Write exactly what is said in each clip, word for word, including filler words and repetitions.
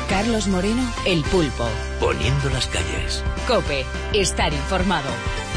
Carlos Moreno, El Pulpo. Poniendo las calles. COPE. Estar informado.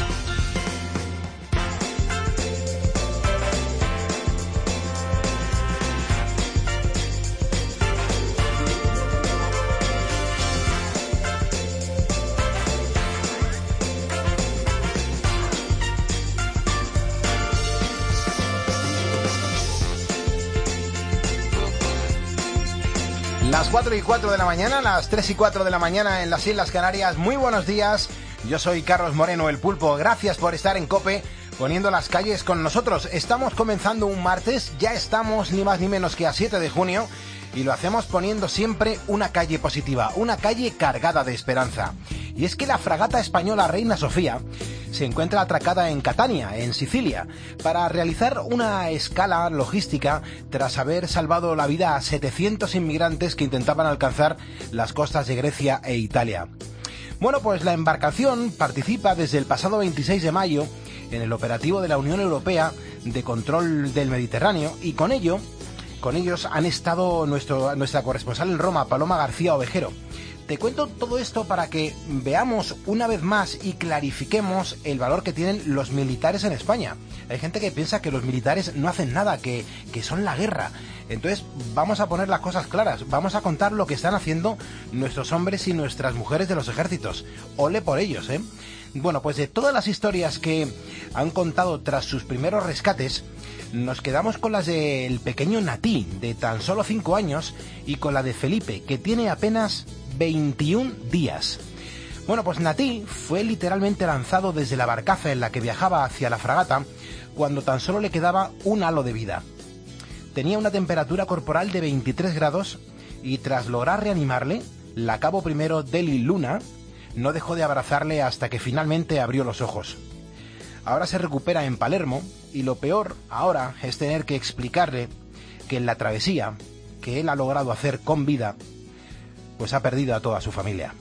Las cuatro y cuatro de la mañana, las tres y cuatro de la mañana en las Islas Canarias. Muy buenos días, yo soy Carlos Moreno, El Pulpo. Gracias por estar en COPE, poniendo las calles con nosotros. Estamos comenzando un martes, ya estamos ni más ni menos que a siete de junio y lo hacemos poniendo siempre una calle positiva, una calle cargada de esperanza. Y es que la fragata española Reina Sofía se encuentra atracada en Catania, en Sicilia, para realizar una escala logística tras haber salvado la vida a setecientos inmigrantes que intentaban alcanzar las costas de Grecia e Italia. Bueno, pues la embarcación participa desde el pasado veintiséis de mayo en el operativo de la Unión Europea de control del Mediterráneo y con ello, con ellos han estado nuestro, nuestra corresponsal en Roma, Paloma García Ovejero. Te cuento todo esto para que veamos una vez más y clarifiquemos el valor que tienen los militares en España. Hay gente que piensa que los militares no hacen nada, que, que son la guerra. Entonces vamos a poner las cosas claras, vamos a contar lo que están haciendo nuestros hombres y nuestras mujeres de los ejércitos. Ole por ellos, ¿eh? Bueno, pues de todas las historias que han contado tras sus primeros rescates, nos quedamos con las del pequeño Natí, de tan solo cinco años, y con la de Felipe, que tiene apenas veintiún días. Bueno, pues Natí fue literalmente lanzado desde la barcaza en la que viajaba hacia la fragata cuando tan solo le quedaba un halo de vida. Tenía una temperatura corporal de veintitrés grados y tras lograr reanimarle, la cabo primero Deli Luna no dejó de abrazarle hasta que finalmente abrió los ojos. Ahora se recupera en Palermo y lo peor ahora es tener que explicarle que en la travesía que él ha logrado hacer con vida, pues ha perdido a toda su familia.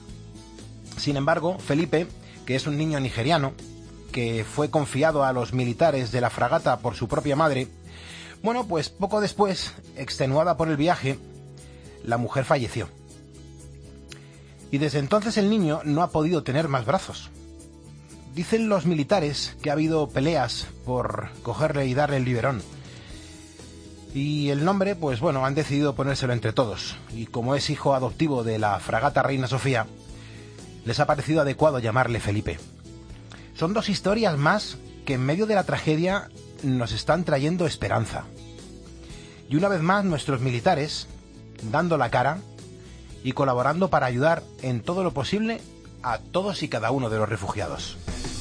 Sin embargo, Felipe, que es un niño nigeriano, que fue confiado a los militares de la fragata por su propia madre, bueno, pues poco después, extenuada por el viaje, la mujer falleció. Y desde entonces el niño no ha podido tener más brazos. Dicen los militares que ha habido peleas por cogerle y darle el biberón. Y el nombre, pues bueno, han decidido ponérselo entre todos. Y como es hijo adoptivo de la fragata Reina Sofía, les ha parecido adecuado llamarle Felipe. Son dos historias más que en medio de la tragedia nos están trayendo esperanza. Y una vez más nuestros militares, dando la cara y colaborando para ayudar en todo lo posible a todos y cada uno de los refugiados.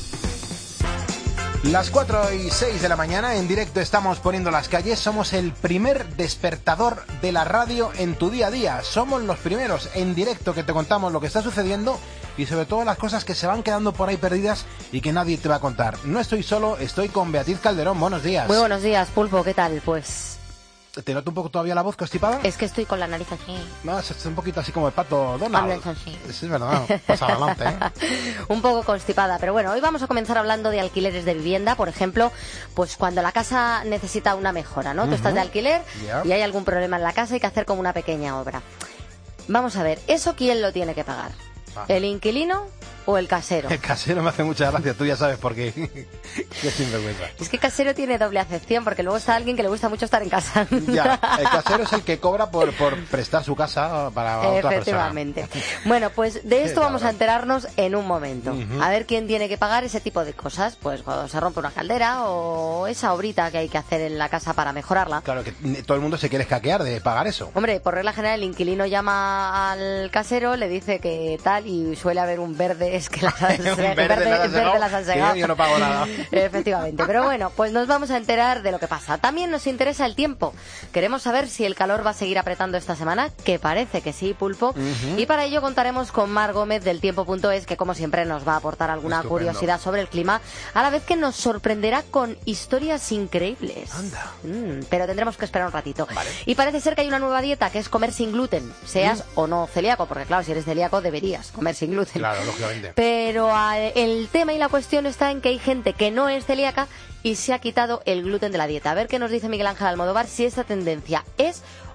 Las cuatro y seis de la mañana, en directo estamos poniendo las calles. Somos el primer despertador de la radio en tu día a día. Somos los primeros en directo que te contamos lo que está sucediendo y sobre todo las cosas que se van quedando por ahí perdidas y que nadie te va a contar. No estoy solo, estoy con Beatriz Calderón. Buenos días. Muy buenos días, Pulpo. ¿Qué tal? Pues... ¿Te noto un poco todavía la voz constipada? Es que estoy con la nariz así. No, es un poquito así como el pato Donald. Hablas así. Sí, es verdad. Pasa adelante, ¿eh? Un poco constipada, pero bueno, hoy vamos a comenzar hablando de alquileres de vivienda, por ejemplo, pues cuando la casa necesita una mejora, ¿no? Uh-huh. Tú estás de alquiler yeah. y hay algún problema en la casa, hay que hacer como una pequeña obra. Vamos a ver, ¿eso quién lo tiene que pagar? Ah. ¿El inquilino o el casero? El casero me hace mucha gracia, tú ya sabes por qué. Qué sinvergüenza. Es que casero tiene doble acepción, porque luego está alguien que le gusta mucho estar en casa. Ya, el casero es el que cobra por, por prestar su casa para otra persona. Efectivamente. Bueno, pues de esto vamos a enterarnos en un momento. Uh-huh. A ver quién tiene que pagar ese tipo de cosas. Pues cuando se rompe una caldera o esa obrita que hay que hacer en la casa para mejorarla. Claro, que todo el mundo se quiere escaquear de pagar eso. Hombre, por regla general el inquilino llama al casero, le dice que tal y suele haber un verde. Es que las han, un verde, verde, las, verde las han segado. Yo no pago nada. Efectivamente. Pero bueno, pues nos vamos a enterar de lo que pasa. También nos interesa el tiempo. Queremos saber si el calor va a seguir apretando esta semana, que parece que sí, Pulpo. Uh-huh. Y para ello contaremos con Mar Gómez del tiempo punto es, que como siempre nos va a aportar alguna Estupendo. curiosidad sobre el clima, a la vez que nos sorprenderá con historias increíbles. Anda. Mm, pero tendremos que esperar un ratito. Vale. Y parece ser que hay una nueva dieta que es comer sin gluten, seas ¿Mm? o no celíaco, porque claro, si eres celíaco deberías comer sin gluten. Claro, lógicamente. Pero a, el tema y la cuestión está en que hay gente que no es celíaca y se ha quitado el gluten de la dieta. A ver qué nos dice Miguel Ángel Almodóvar, si esta tendencia es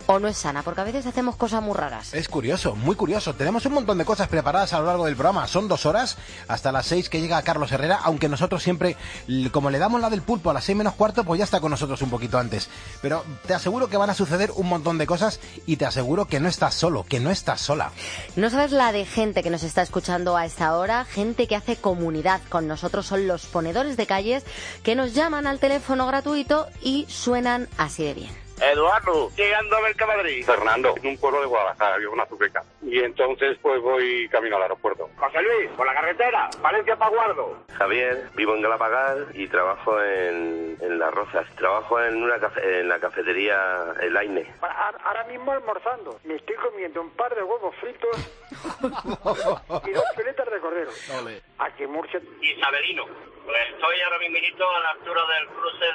o no es sana, porque a veces hacemos cosas muy raras. Es curioso, muy curioso. Tenemos un montón de cosas preparadas a lo largo del programa. Son dos horas, hasta las seis que llega Carlos Herrera, aunque nosotros siempre, como le damos la del pulpo a las seis menos cuarto, pues ya está con nosotros un poquito antes. Pero te aseguro que van a suceder un montón de cosas y te aseguro que no estás solo, que no estás sola. No sabes la de gente que nos está escuchando a esta hora, gente que hace comunidad con nosotros, son los ponedores de calles que nos llaman al teléfono gratuito y suenan así de bien. Eduardo, llegando a Mercamadrid. Fernando, en un pueblo de Guadalajara, vivo en Azuqueca. Y entonces pues voy camino al aeropuerto. José Luis, por la carretera, Valencia Paguardo. Javier, vivo en Galapagar y trabajo en, en Las Rozas. Trabajo en una cafe, en la cafetería El Aine. Ahora mismo almorzando. Me estoy comiendo un par de huevos fritos y dos filetas de cordero. Ole. Aquí en Murcia. Isabelino. Pues estoy ahora mismo a la altura del cruce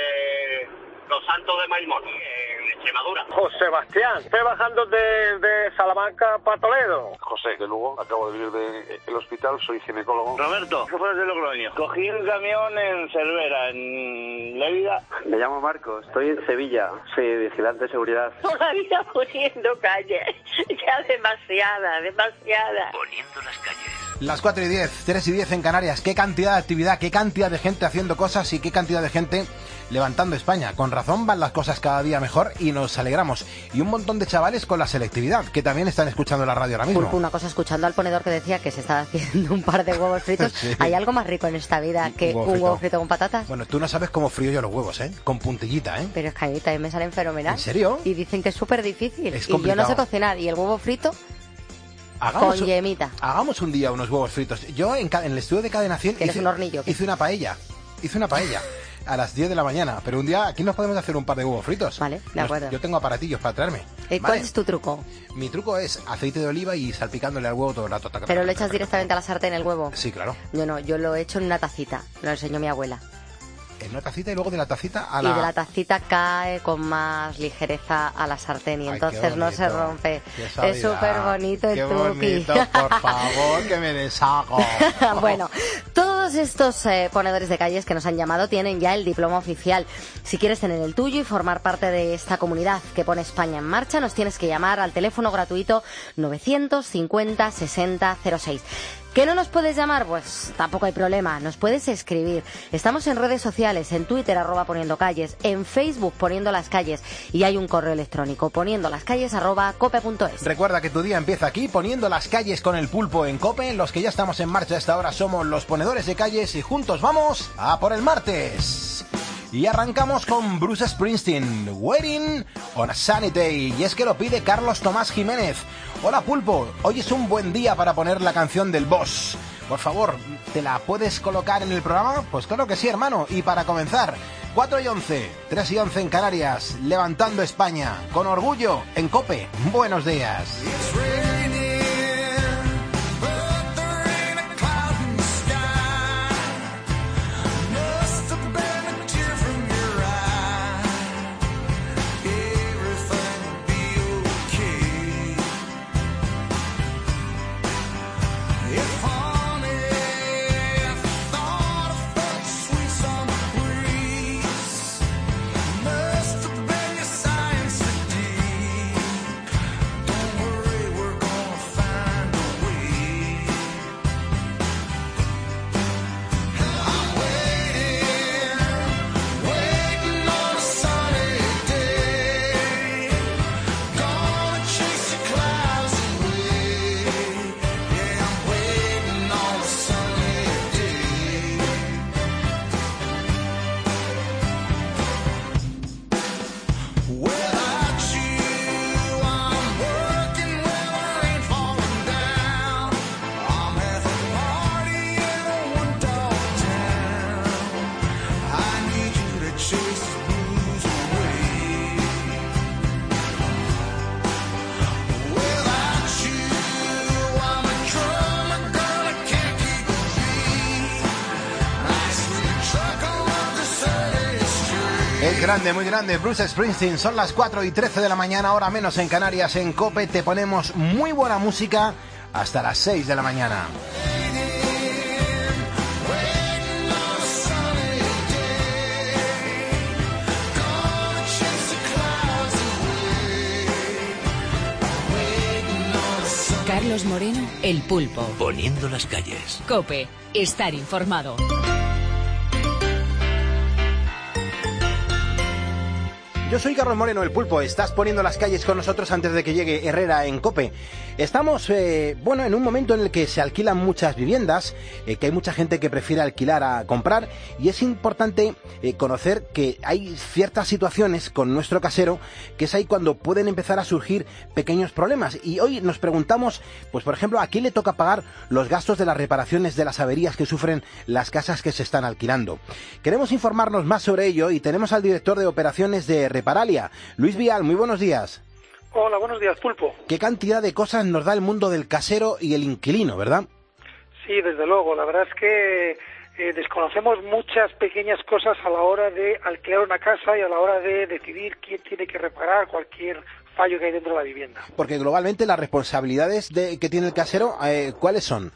de Los Santos de Maimón, en Extremadura. José Sebastián, estoy bajando de, de Salamanca para Toledo. José, de Lugo, acabo de venir del hospital, soy ginecólogo. Roberto, ¿qué fue de Logroño? Cogí un camión en Cervera, en Lérida. Me llamo Marcos, estoy en Sevilla, soy vigilante de seguridad. Todavía poniendo calle, ya demasiada, demasiada. Poniendo las calles. Las cuatro y diez, tres y diez en Canarias. Qué cantidad de actividad, qué cantidad de gente haciendo cosas y qué cantidad de gente levantando España. Con razón van las cosas cada día mejor y nos alegramos. Y un montón de chavales con la selectividad, que también están escuchando la radio ahora mismo. Pulpo, una cosa, escuchando al ponedor que decía que se estaba haciendo un par de huevos fritos. Sí. ¿Hay algo más rico en esta vida que un huevo, un huevo frito con patatas? Bueno, tú no sabes cómo frío yo los huevos, ¿eh? Con puntillita, ¿eh? Pero es que a mí también me salen fenomenal. ¿En serio? Y dicen que es súper difícil. Es y complicado. yo no sé cocinar. Y el huevo frito... Hagamos con yemita. Un, hagamos un día unos huevos fritos. Yo en, en el estudio de Cadena cien Tienes hice, un hornillo, ¿qué? hice una paella. Hice una paella a las diez de la mañana. Pero un día aquí nos podemos hacer un par de huevos fritos. Vale, de acuerdo. Nos, yo tengo aparatillos para traerme. ¿Y cuál ¿vale? es tu truco? Mi truco es aceite de oliva y salpicándole al huevo todo el rato. Taca, ¿Pero taca, lo echas taca, directamente a la sartén el huevo? Sí, claro. Yo no, yo lo he hecho en una tacita. Me lo enseñó mi abuela. En una tacita y luego de la tacita a la... Y de la tacita cae con más ligereza a la sartén y Ay, entonces no se rompe. Es súper bonito el truqui. Por favor, que me deshago. Bueno, todos estos eh, ponedores de calles que nos han llamado tienen ya el diploma oficial. Si quieres tener el tuyo y formar parte de esta comunidad que pone España en marcha, nos tienes que llamar al teléfono gratuito novecientos cincuenta sesenta cero seis. ¿Que no nos puedes llamar? Pues tampoco hay problema, nos puedes escribir. Estamos en redes sociales, en Twitter, arroba poniendo calles, en Facebook, poniendo las calles, y hay un correo electrónico, poniendo las calles, arroba cope punto es. Recuerda que tu día empieza aquí, poniendo las calles con el pulpo en Cope. Los que ya estamos en marcha a esta hora somos los ponedores de calles y juntos vamos a por el martes. Y arrancamos con Bruce Springsteen, Waiting on a Sunny Day. Y es que lo pide Carlos Tomás Jiménez. Hola Pulpo, hoy es un buen día para poner la canción del Boss. Por favor, ¿te la puedes colocar en el programa? Pues claro que sí, hermano. Y para comenzar, cuatro y once, tres y once en Canarias, levantando España, con orgullo, en Cope. Buenos días. Es grande, muy grande, Bruce Springsteen. Son las cuatro y trece de la mañana, hora menos en Canarias. En Cope te ponemos muy buena música hasta las seis de la mañana. Carlos Moreno, El Pulpo. Poniendo las calles. COPE. Estar informado. Yo soy Carlos Moreno, El Pulpo. Estás poniendo las calles con nosotros antes de que llegue Herrera en COPE. Estamos, eh, bueno, en un momento en el que se alquilan muchas viviendas, eh, que hay mucha gente que prefiere alquilar a comprar, y es importante eh, conocer que hay ciertas situaciones con nuestro casero, que es ahí cuando pueden empezar a surgir pequeños problemas. Y hoy nos preguntamos, pues por ejemplo, ¿a quién le toca pagar los gastos de las reparaciones de las averías que sufren las casas que se están alquilando? Queremos informarnos más sobre ello y tenemos al director de operaciones de Reparalia, Luis Vial. Muy buenos días. Hola, buenos días, Pulpo. Qué cantidad de cosas nos da el mundo del casero y el inquilino, ¿verdad? Sí, desde luego. La verdad es que eh, desconocemos muchas pequeñas cosas a la hora de alquilar una casa y a la hora de decidir quién tiene que reparar cualquier fallo que hay dentro de la vivienda. Porque globalmente las responsabilidades de, que tiene el casero, eh, ¿cuáles son?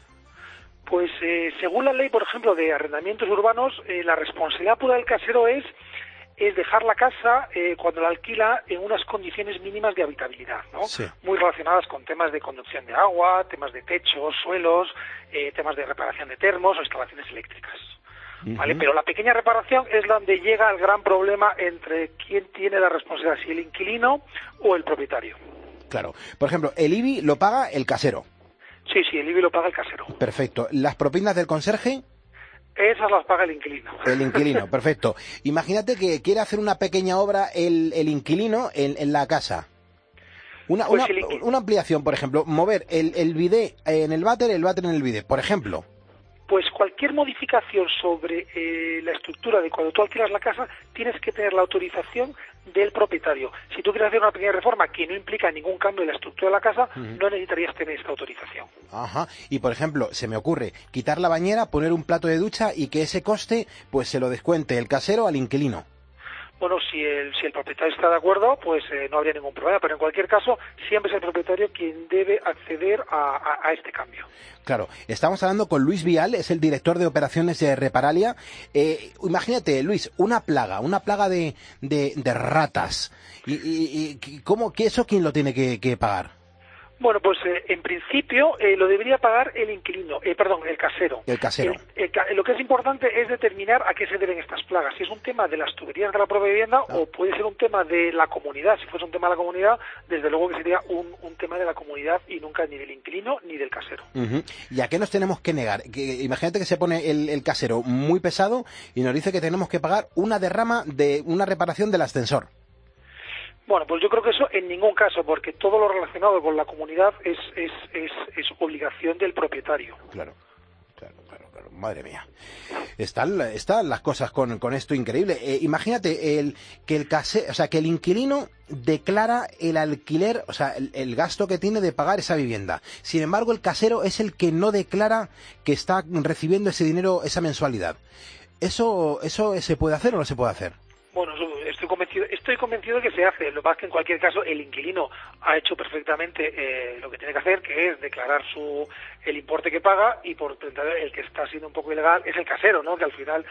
Pues eh, según la ley, por ejemplo, de arrendamientos urbanos, eh, la responsabilidad pura del casero es es dejar la casa eh, cuando la alquila en unas condiciones mínimas de habitabilidad, ¿no? Sí. Muy relacionadas con temas de conducción de agua, temas de techos, suelos, eh, temas de reparación de termos o instalaciones eléctricas. Uh-huh. ¿Vale? Pero la pequeña reparación es donde llega el gran problema entre quién tiene la responsabilidad, si el inquilino o el propietario. Claro. Por ejemplo, el I B I lo paga el casero. Sí, sí, el I B I lo paga el casero. Perfecto. ¿Las propinas del conserje? Esas las paga el inquilino. El inquilino, perfecto. Imagínate que quiere hacer una pequeña obra el, el inquilino en, en la casa. Una, pues una, inquil... una ampliación, por ejemplo, mover el, el bidé en el váter, el váter en el bidé, por ejemplo. Pues cualquier modificación sobre eh, la estructura de cuando tú alquilas la casa, tienes que tener la autorización del propietario. Si tú quieres hacer una pequeña reforma que no implica ningún cambio en la estructura de la casa, uh-huh. no necesitarías tener esta autorización. Ajá. Y por ejemplo, se me ocurre quitar la bañera, poner un plato de ducha y que ese coste pues se lo descuente el casero al inquilino. Bueno, si el, si el propietario está de acuerdo, pues eh, no habría ningún problema, pero en cualquier caso siempre es el propietario quien debe acceder a, a, a este cambio. Claro, estamos hablando con Luis Vial, es el director de operaciones de Reparalia. Eh, imagínate, Luis, una plaga, una plaga de, de, de ratas. ¿Y, y, y cómo, que eso quién lo tiene que, que pagar? Bueno, pues eh, en principio eh, lo debería pagar el inquilino, eh, perdón, el casero. El casero. El, el, lo que es importante es determinar a qué se deben estas plagas. Si es un tema de las tuberías de la propia vivienda ah. o puede ser un tema de la comunidad. Si fuese un tema de la comunidad, desde luego que sería un, un tema de la comunidad y nunca ni del inquilino ni del casero. Uh-huh. ¿Y a qué nos tenemos que negar? Que, imagínate que se pone el, el casero muy pesado y nos dice que tenemos que pagar una derrama de una reparación del ascensor. Bueno, pues yo creo que eso en ningún caso, porque todo lo relacionado con la comunidad es, es, es, es obligación del propietario. Claro, claro, claro, claro. Madre mía. Están, están las cosas con, con esto increíble. Eh, imagínate el, que el case, o sea, que el inquilino declara el alquiler, o sea, el, el gasto que tiene de pagar esa vivienda. Sin embargo, el casero es el que no declara que está recibiendo ese dinero, esa mensualidad. ¿Eso, eso se puede hacer o no se puede hacer? Bueno, estoy convencido, estoy convencido de que se hace. Lo que pasa es que en cualquier caso el inquilino ha hecho perfectamente eh, lo que tiene que hacer, que es declarar su el importe que paga, y por tanto el que está siendo un poco ilegal es el casero, ¿no? Que al final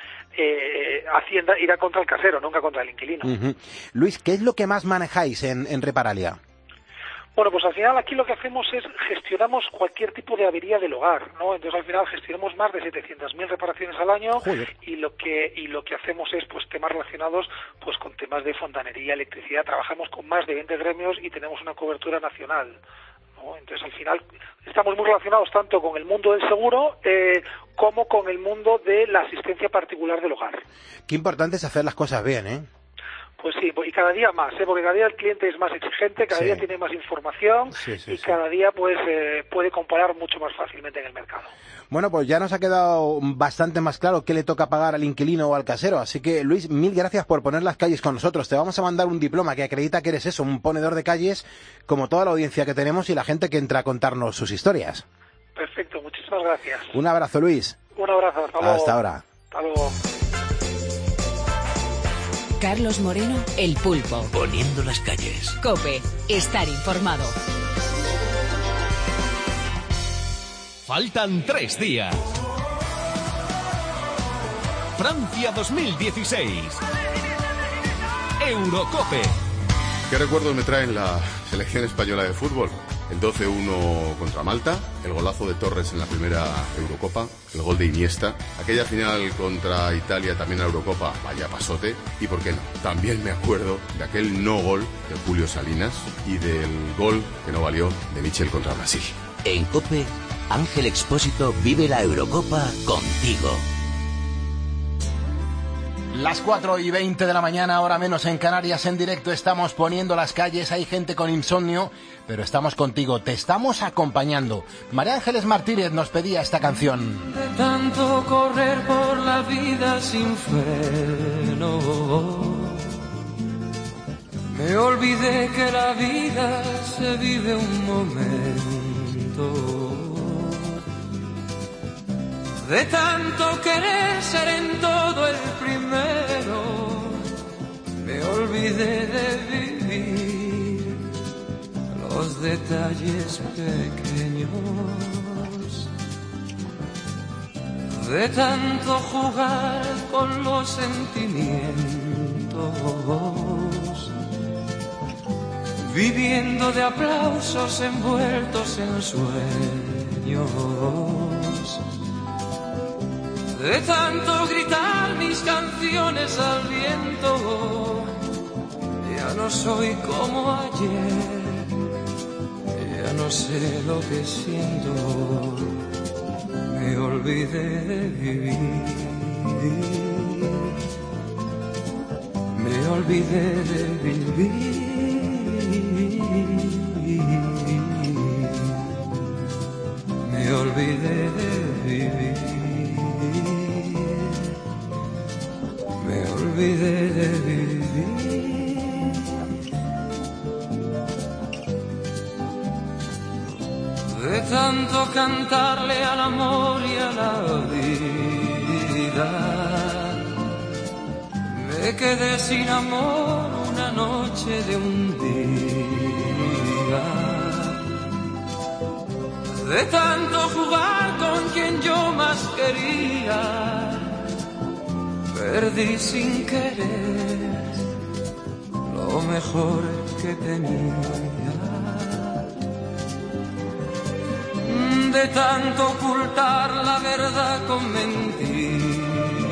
eh, Hacienda irá contra el casero, nunca contra el inquilino. Uh-huh. Luis, ¿qué es lo que más manejáis en, en Reparalia? Bueno, pues al final aquí lo que hacemos es gestionamos cualquier tipo de avería del hogar, ¿no? Entonces al final gestionamos más de setecientas mil reparaciones al año. Joder. y lo que y lo que hacemos es pues temas relacionados pues con temas de fontanería, electricidad. Trabajamos con más de veinte gremios y tenemos una cobertura nacional, ¿no? Entonces al final estamos muy relacionados tanto con el mundo del seguro eh, como con el mundo de la asistencia particular del hogar. Qué importante es hacer las cosas bien, ¿eh? Pues sí, y cada día más, ¿eh? Porque cada día el cliente es más exigente, cada sí. día tiene más información sí, sí, y sí. cada día pues eh, puede comparar mucho más fácilmente en el mercado. Bueno, pues ya nos ha quedado bastante más claro qué le toca pagar al inquilino o al casero. Así que, Luis, mil gracias por poner las calles con nosotros. Te vamos a mandar un diploma que acredita que eres eso, un ponedor de calles, como toda la audiencia que tenemos y la gente que entra a contarnos sus historias. Perfecto, muchísimas gracias. Un abrazo, Luis. Un abrazo, hasta luego. Hasta ahora. Hasta luego. Carlos Moreno, El Pulpo. Poniendo las calles. COPE. Estar informado. Faltan tres días. Francia dos mil dieciséis. Eurocope. ¿Qué recuerdos me traen la selección española de fútbol? el doce uno contra Malta, el golazo de Torres en la primera Eurocopa, el gol de Iniesta, aquella final contra Italia también en la Eurocopa, vaya pasote, y por qué no, también me acuerdo de aquel no gol de Julio Salinas y del gol que no valió de Michel contra Brasil. En COPE, Ángel Expósito vive la Eurocopa contigo. Las cuatro y veinte de la mañana, ahora menos en Canarias, en directo estamos poniendo las calles. Hay gente con insomnio, pero estamos contigo, te estamos acompañando. María Ángeles Martínez nos pedía esta canción. De tanto correr por la vida sin freno, me olvidé que la vida se vive un momento. De tanto querer ser en todo el primero, me olvidé de vivir los detalles pequeños. De tanto jugar con los sentimientos, viviendo de aplausos envueltos en sueños. De tanto gritar mis canciones al viento, ya no soy como ayer, ya no sé lo que siento, me olvidé de vivir, me olvidé de vivir, me olvidé de vivir. Me olvidé de vivir. De tanto cantarle al amor y a la vida, me quedé sin amor una noche de un día. De tanto jugar con quien yo más quería, perdí sin querer lo mejor que tenía. De tanto ocultar la verdad con mentiras,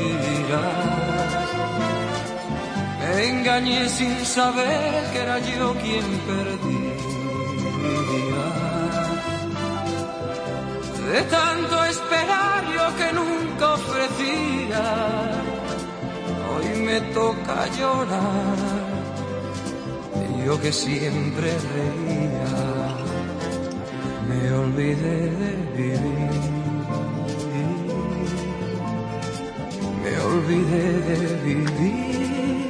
me engañé sin saber que era yo quien perdía. De tanto esperar yo que nunca ofrecía, hoy me toca llorar, yo que siempre reía, me olvidé de vivir, me olvidé de vivir,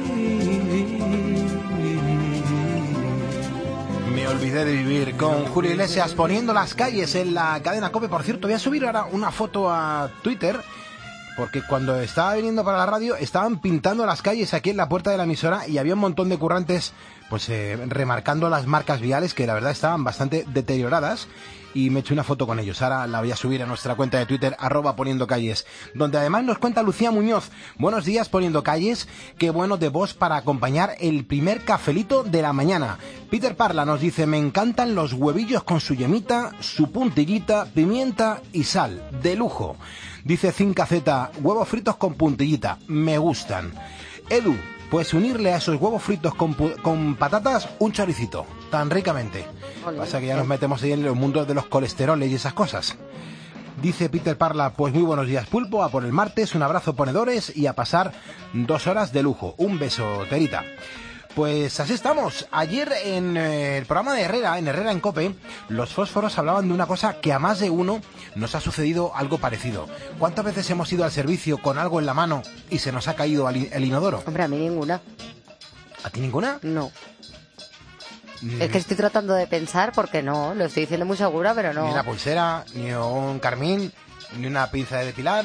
me olvidé de vivir, con Julio Iglesias poniendo las calles en la cadena COPE. Por cierto, voy a subir ahora una foto a Twitter, porque cuando estaba viniendo para la radio estaban pintando las calles aquí en la puerta de la emisora y había un montón de currantes pues eh, remarcando las marcas viales que la verdad estaban bastante deterioradas, y me eché una foto con ellos. Ahora la voy a subir a nuestra cuenta de Twitter, arroba poniendo calles, donde además nos cuenta Lucía Muñoz. Buenos días, poniendo calles, qué bueno de vos para acompañar el primer cafelito de la mañana. Peter Parla nos dice, me encantan los huevillos con su yemita, su puntillita, pimienta y sal, de lujo. Dice Cinca Z, huevos fritos con puntillita, me gustan. Edu, pues unirle a esos huevos fritos con, con patatas un choricito, tan ricamente. Olé. Pasa que ya nos metemos ahí en los mundos de los colesteroles y esas cosas. Dice Peter Parla, pues muy buenos días, pulpo, a por el martes, un abrazo ponedores y a pasar dos horas de lujo. Un beso, Terita. Pues así estamos. Ayer en el programa de Herrera, en Herrera en COPE, los fósforos hablaban de una cosa que a más de uno nos ha sucedido algo parecido. ¿Cuántas veces hemos ido al servicio con algo en la mano y se nos ha caído el inodoro? Hombre, a mí ninguna. ¿A ti ninguna? No. Mm. Es que estoy tratando de pensar porque no, lo estoy diciendo muy segura, pero no. Ni una pulsera, ni un carmín, ni una pinza de depilar,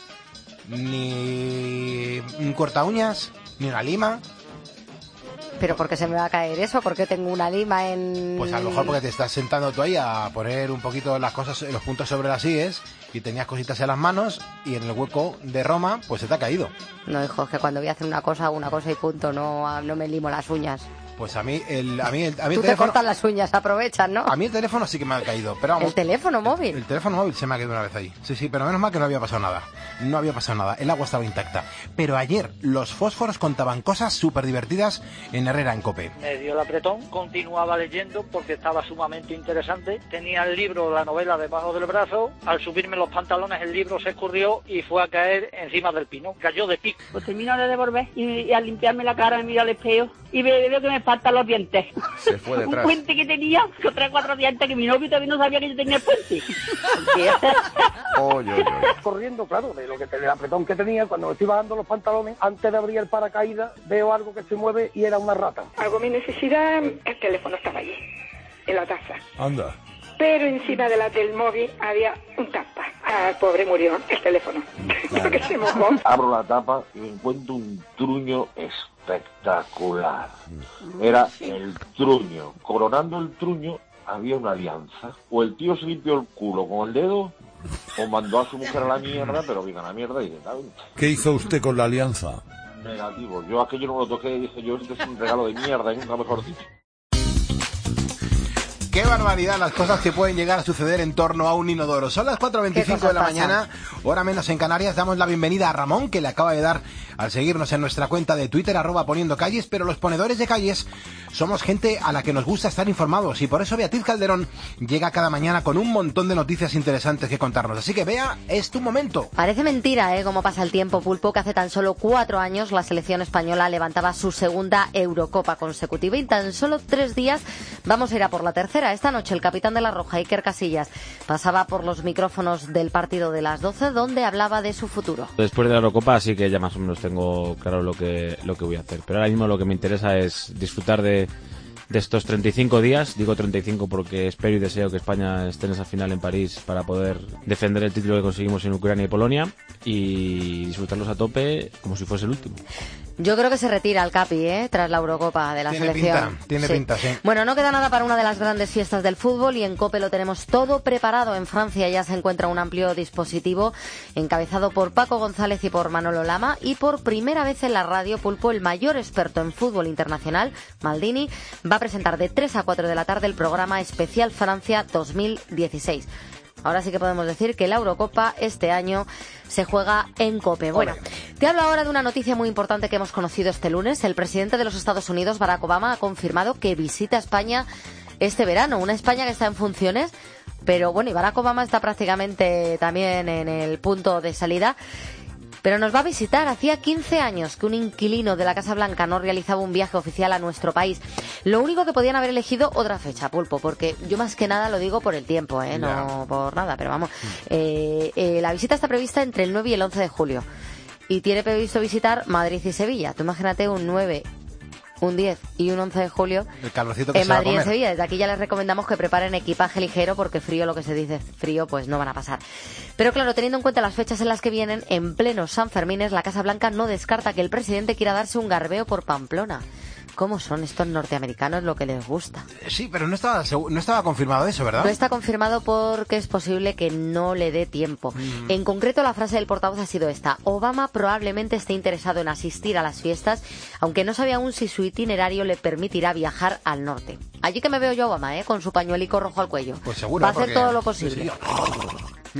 ni un corta uñas, ni una lima. ¿Pero por qué se me va a caer eso? ¿Por qué tengo una lima en...? Pues a lo mejor porque te estás sentando tú ahí a poner un poquito las cosas, los puntos sobre las íes, y tenías cositas en las manos y en el hueco de Roma pues se te ha caído. No, hijo, es que cuando voy a hacer una cosa hago una cosa y punto, no, no me limo las uñas. Pues a mí el, a mí el, a mí el Tú te teléfono... cortas las uñas, aprovechas, ¿no? A mí el teléfono sí que me ha caído, pero vamos... ¿El teléfono móvil? El, el teléfono móvil se me ha quedado una vez ahí. Sí, sí, pero menos mal que no había pasado nada. No había pasado nada. El agua estaba intacta. Pero ayer los fósforos contaban cosas súper divertidas en Herrera en COPE. Me dio el apretón, continuaba leyendo porque estaba sumamente interesante. Tenía el libro, la novela debajo del brazo. Al subirme los pantalones el libro se escurrió y fue a caer encima del pino. Cayó de pico. Pues termino de devolver y, y al limpiarme la cara me miro al espejo y veo que me faltan los dientes. Se fue detrás. Un puente que tenía, con tres cuatro dientes, que mi novio todavía no sabía que yo tenía el puente. Oye, oye, oye. Corriendo, claro, de lo que el apretón que tenía, cuando me estoy bajando los pantalones, antes de abrir el paracaídas, veo algo que se mueve y era una rata. Hago mi necesidad, el teléfono estaba allí, en la taza. Anda. Pero encima de la del móvil había un tapa. Ah, el pobre murió, el teléfono. Claro. Que se mojó. Abro la tapa y encuentro un truño espectacular. Era el truño. Coronando el truño había una alianza. O el tío se limpió el culo con el dedo, o mandó a su mujer a la mierda, pero venga, a la mierda y tal. ¿Qué hizo usted con la alianza? Negativo. Yo aquello no lo toqué y dije yo, este es un regalo de mierda, y nunca mejor dicho. Qué barbaridad las cosas que pueden llegar a suceder en torno a un inodoro. Son las cuatro veinticinco de la pasan? mañana, hora menos en Canarias. Damos la bienvenida a Ramón, que le acaba de dar al seguirnos en nuestra cuenta de Twitter, arroba poniendo calles, pero los ponedores de calles somos gente a la que nos gusta estar informados y por eso Beatriz Calderón llega cada mañana con un montón de noticias interesantes que contarnos. Así que Bea, es tu momento. Parece mentira, ¿eh? Cómo pasa el tiempo, Pulpo, que hace tan solo cuatro años la selección española levantaba su segunda Eurocopa consecutiva y en tan solo tres días vamos a ir a por la tercera. Esta noche el capitán de la Roja, Iker Casillas, pasaba por los micrófonos del partido de las doce donde hablaba de su futuro. Después de la Eurocopa sí que ya más o menos tengo claro lo que, lo que voy a hacer, pero ahora mismo lo que me interesa es disfrutar de, de estos treinta y cinco días, digo treinta y cinco porque espero y deseo que España esté en esa final en París para poder defender el título que conseguimos en Ucrania y Polonia y disfrutarlos a tope como si fuese el último. Yo creo que se retira el Capi, ¿eh? Tras la Eurocopa de la tiene selección. Pinta, tiene sí. pinta, sí. Bueno, no queda nada para una de las grandes fiestas del fútbol y en COPE lo tenemos todo preparado. En Francia ya se encuentra un amplio dispositivo encabezado por Paco González y por Manolo Lama y por primera vez en la radio, Pulpo, el mayor experto en fútbol internacional, Maldini, va a presentar de tres a cuatro de la tarde el programa especial Francia dos mil dieciséis. Ahora sí que podemos decir que la Eurocopa este año se juega en COPE. Bueno, te hablo ahora de una noticia muy importante que hemos conocido este lunes. El presidente de los Estados Unidos, Barack Obama, ha confirmado que visita España este verano. Una España que está en funciones, pero bueno, y Barack Obama está prácticamente también en el punto de salida. Pero nos va a visitar. Hacía quince años que un inquilino de la Casa Blanca no realizaba un viaje oficial a nuestro país. Lo único que podían haber elegido otra fecha, Pulpo, porque yo más que nada lo digo por el tiempo, ¿eh? No yeah. por nada, pero vamos. Eh, eh, la visita está prevista entre el nueve y el once de julio. Y tiene previsto visitar Madrid y Sevilla. Tú imagínate un nueve, un diez y un once de julio el calorcito que en se va a Madrid y en comer. Sevilla. Desde aquí ya les recomendamos que preparen equipaje ligero porque frío, lo que se dice frío, pues no van a pasar. Pero claro, teniendo en cuenta las fechas en las que vienen, en pleno San Fermines, la Casa Blanca no descarta que el presidente quiera darse un garbeo por Pamplona. ¿Cómo son estos norteamericanos lo que les gusta? Sí, pero no estaba no estaba confirmado eso, ¿verdad? No está confirmado porque es posible que no le dé tiempo. Mm. En concreto, la frase del portavoz ha sido esta: Obama probablemente esté interesado en asistir a las fiestas, aunque no sabe aún si su itinerario le permitirá viajar al norte. Allí que me veo yo a Obama, ¿eh? Con su pañuelico rojo al cuello. Pues seguro. Va a hacer porque... todo lo posible. Sí, sí.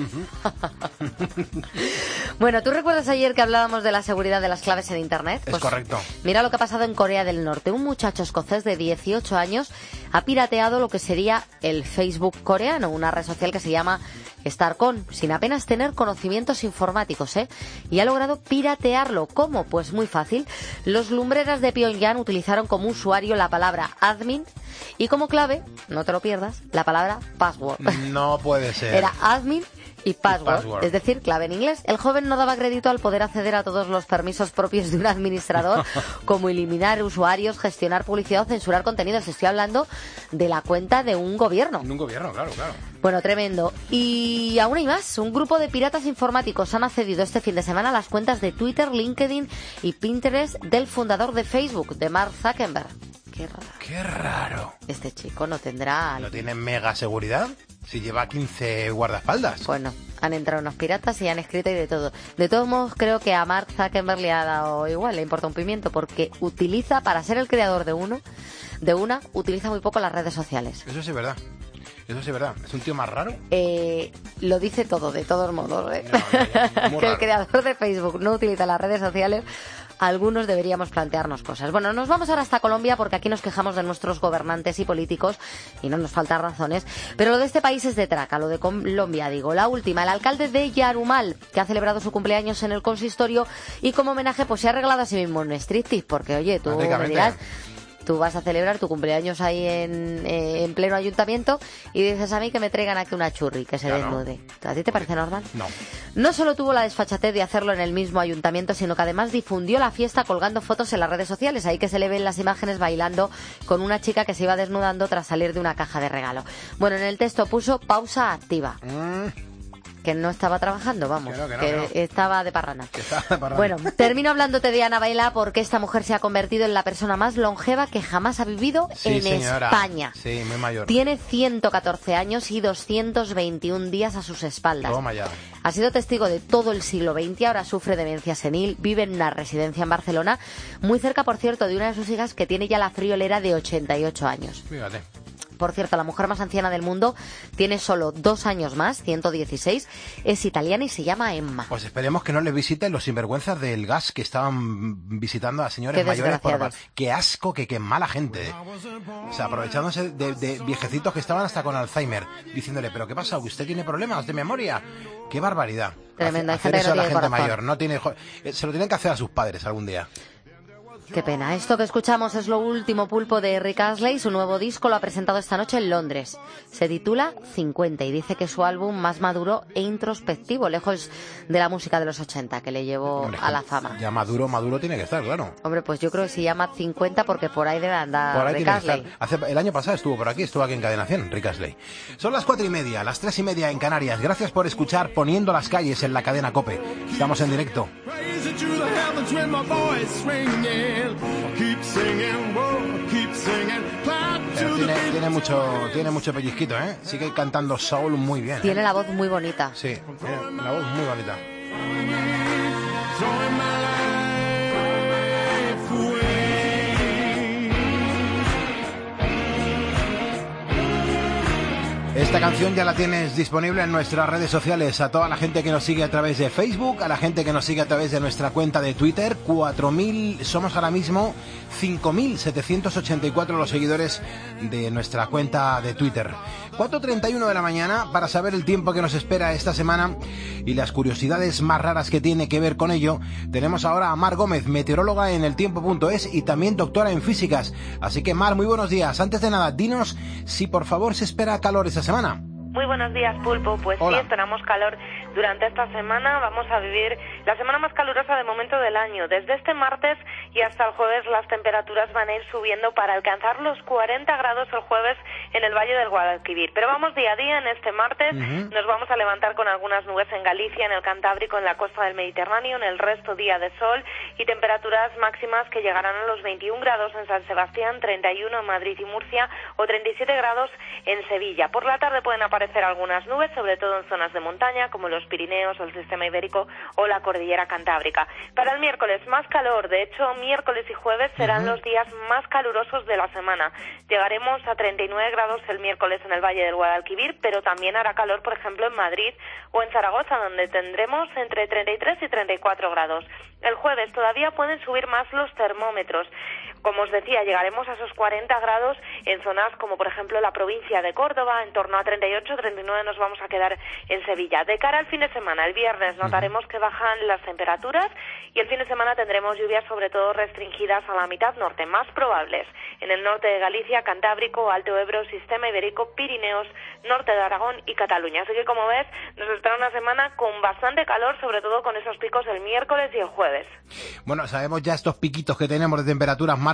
Bueno, ¿tú recuerdas ayer que hablábamos de la seguridad de las claves en Internet? Es pues correcto. Mira lo que ha pasado en Corea del Norte. Un muchacho escocés de dieciocho años ha pirateado lo que sería el Facebook coreano, una red social que se llama Starcon, sin apenas tener conocimientos informáticos, ¿eh? Y ha logrado piratearlo. ¿Cómo? Pues muy fácil. Los lumbreras de Pyongyang utilizaron como usuario la palabra admin y como clave, no te lo pierdas, la palabra password. No puede ser. Era admin y password, password, es decir, clave en inglés. El joven no daba crédito al poder acceder a todos los permisos propios de un administrador, como eliminar usuarios, gestionar publicidad o censurar contenidos. Estoy hablando de la cuenta de un gobierno. De un gobierno, claro, claro. Bueno, tremendo. Y aún hay más. Un grupo de piratas informáticos han accedido este fin de semana a las cuentas de Twitter, LinkedIn y Pinterest del fundador de Facebook, de Mark Zuckerberg. Qué raro. Qué raro. Este chico no tendrá... ¿No tiene mega seguridad? Si lleva quince guardaespaldas. Pues no. Han entrado unos piratas y han escrito y de todo. De todos modos, creo que a Mark Zuckerberg le ha dado igual, le importa un pimiento, porque utiliza, para ser el creador de uno, de una, utiliza muy poco las redes sociales. Eso sí es verdad. Eso sí es verdad. ¿Es un tío más raro? Eh, lo dice todo, de todos modos, ¿eh? No, ya, ya. Muy Que el raro. creador de Facebook no utiliza las redes sociales. Algunos deberíamos plantearnos cosas. Bueno, nos vamos ahora hasta Colombia porque aquí nos quejamos de nuestros gobernantes y políticos y no nos faltan razones. Pero lo de este país es de traca, lo de Colombia, digo. La última, el alcalde de Yarumal, que ha celebrado su cumpleaños en el consistorio y como homenaje pues se ha arreglado a sí mismo un striptease porque, oye, tú me dirás... Tú vas a celebrar tu cumpleaños ahí en, eh, en pleno ayuntamiento y dices a mí que me traigan aquí una churri, que se Claro. desnude. ¿A ti te parece normal? No. No solo tuvo la desfachatez de hacerlo en el mismo ayuntamiento, sino que además difundió la fiesta colgando fotos en las redes sociales. Ahí que se le ven las imágenes bailando con una chica que se iba desnudando tras salir de una caja de regalo. Bueno, en el texto puso pausa activa. Que no estaba trabajando, vamos, Que no, que no, que que no. estaba de parrana. Que está de parranda. Bueno, termino hablándote de Ana Baila porque esta mujer se ha convertido en la persona más longeva que jamás ha vivido Sí, en señora. España. Sí, muy mayor. Tiene ciento catorce años y doscientos veintiún días a sus espaldas. Toma ya. Ha sido testigo de todo el siglo veinte, ahora sufre demencia senil, vive en una residencia en Barcelona, muy cerca, por cierto, de una de sus hijas que tiene ya la friolera de ochenta y ocho años. Fíjate. Por cierto, la mujer más anciana del mundo tiene solo dos años más, ciento dieciséis, es italiana y se llama Emma. Pues esperemos que no les visiten los sinvergüenzas del gas que estaban visitando a señores Qué mayores. Por... desgraciados. Qué asco, que qué mala gente. O sea, aprovechándose de, de viejecitos que estaban hasta con Alzheimer, diciéndole, ¿pero qué pasa? ¿Usted tiene problemas de memoria? ¡Qué barbaridad! Tremendo, hay Hacer gente que eso no a la tiene gente corazón. mayor. No tiene... jo- eh, Se lo tienen que hacer a sus padres algún día. Qué pena. Esto que escuchamos es lo último, Pulpo, de Rick Astley. Su nuevo disco lo ha presentado esta noche en Londres. Se titula cincuenta y dice que es su álbum más maduro e introspectivo, lejos de la música de los ochenta que le llevó Hombre, a la fama. Ya maduro, maduro tiene que estar, claro. Hombre, pues yo creo que se llama cincuenta porque por ahí debe andar Por ahí Rick tiene que Astley. estar. Hace, el año pasado estuvo por aquí, estuvo aquí en Cadenación, Rick Astley. Son las cuatro y media, las tres y media en Canarias. Gracias por escuchar Poniendo las calles en la cadena COPE. Estamos en directo. Praise it to the heavens when my voice ringing. Keep singing, whoa, keep singing. Clap Pero to the tiene, beat. tiene mucho, tiene mucho pellizquito, ¿eh? Sigue cantando soul muy bien. ¿eh? Tiene la voz muy bonita. Sí, tiene una voz muy bonita. Throwing my life away. Esta canción ya la tienes disponible en nuestras redes sociales. A toda la gente que nos sigue a través de Facebook, a la gente que nos sigue a través de nuestra cuenta de Twitter. cuatro mil, somos ahora mismo cinco mil setecientos ochenta y cuatro los seguidores de nuestra cuenta de Twitter. cuatro treinta y uno de la mañana para saber el tiempo que nos espera esta semana y las curiosidades más raras que tiene que ver con ello. Tenemos ahora a Mar Gómez, meteoróloga en el tiempo punto es y también doctora en físicas. Así que Mar, muy buenos días. Antes de nada, dinos si por favor se espera calor esta semana. Muy buenos días, Pulpo. Pues Hola. sí, esperamos calor durante esta semana. Vamos a vivir la semana más calurosa de momento del año. Desde este martes y hasta el jueves las temperaturas van a ir subiendo para alcanzar los cuarenta grados el jueves en el Valle del Guadalquivir. Pero vamos día a día en este martes. Ujú. Nos vamos a levantar con algunas nubes en Galicia, en el Cantábrico, en la costa del Mediterráneo. En el resto día de sol y temperaturas máximas que llegarán a los veintiún grados en San Sebastián, treinta y uno en Madrid y Murcia o treinta y siete grados en Sevilla. Por la tarde pueden aparecer algunas nubes, sobre todo en zonas de montaña como los Pirineos o el Sistema Ibérico o la Cordillera Cantábrica. Para el miércoles más calor, de hecho miércoles y jueves serán Ujú. los días más calurosos de la semana. Llegaremos a treinta y nueve grados el miércoles en el Valle del Guadalquivir, pero también hará calor, por ejemplo, en Madrid o en Zaragoza, donde tendremos entre treinta y tres y treinta y cuatro grados. El jueves todavía pueden subir más los termómetros. Como os decía, llegaremos a esos cuarenta grados en zonas como, por ejemplo, la provincia de Córdoba, en torno a treinta y ocho, treinta y nueve nos vamos a quedar en Sevilla. De cara al fin de semana, el viernes notaremos que bajan las temperaturas y el fin de semana tendremos lluvias sobre todo restringidas a la mitad norte, más probables en el norte de Galicia, Cantábrico, Alto Ebro, Sistema Ibérico, Pirineos, norte de Aragón y Cataluña. Así que, como ves, nos espera una semana con bastante calor, sobre todo con esos picos el miércoles y el jueves. Bueno, sabemos ya estos piquitos que tenemos de temperaturas, Mar,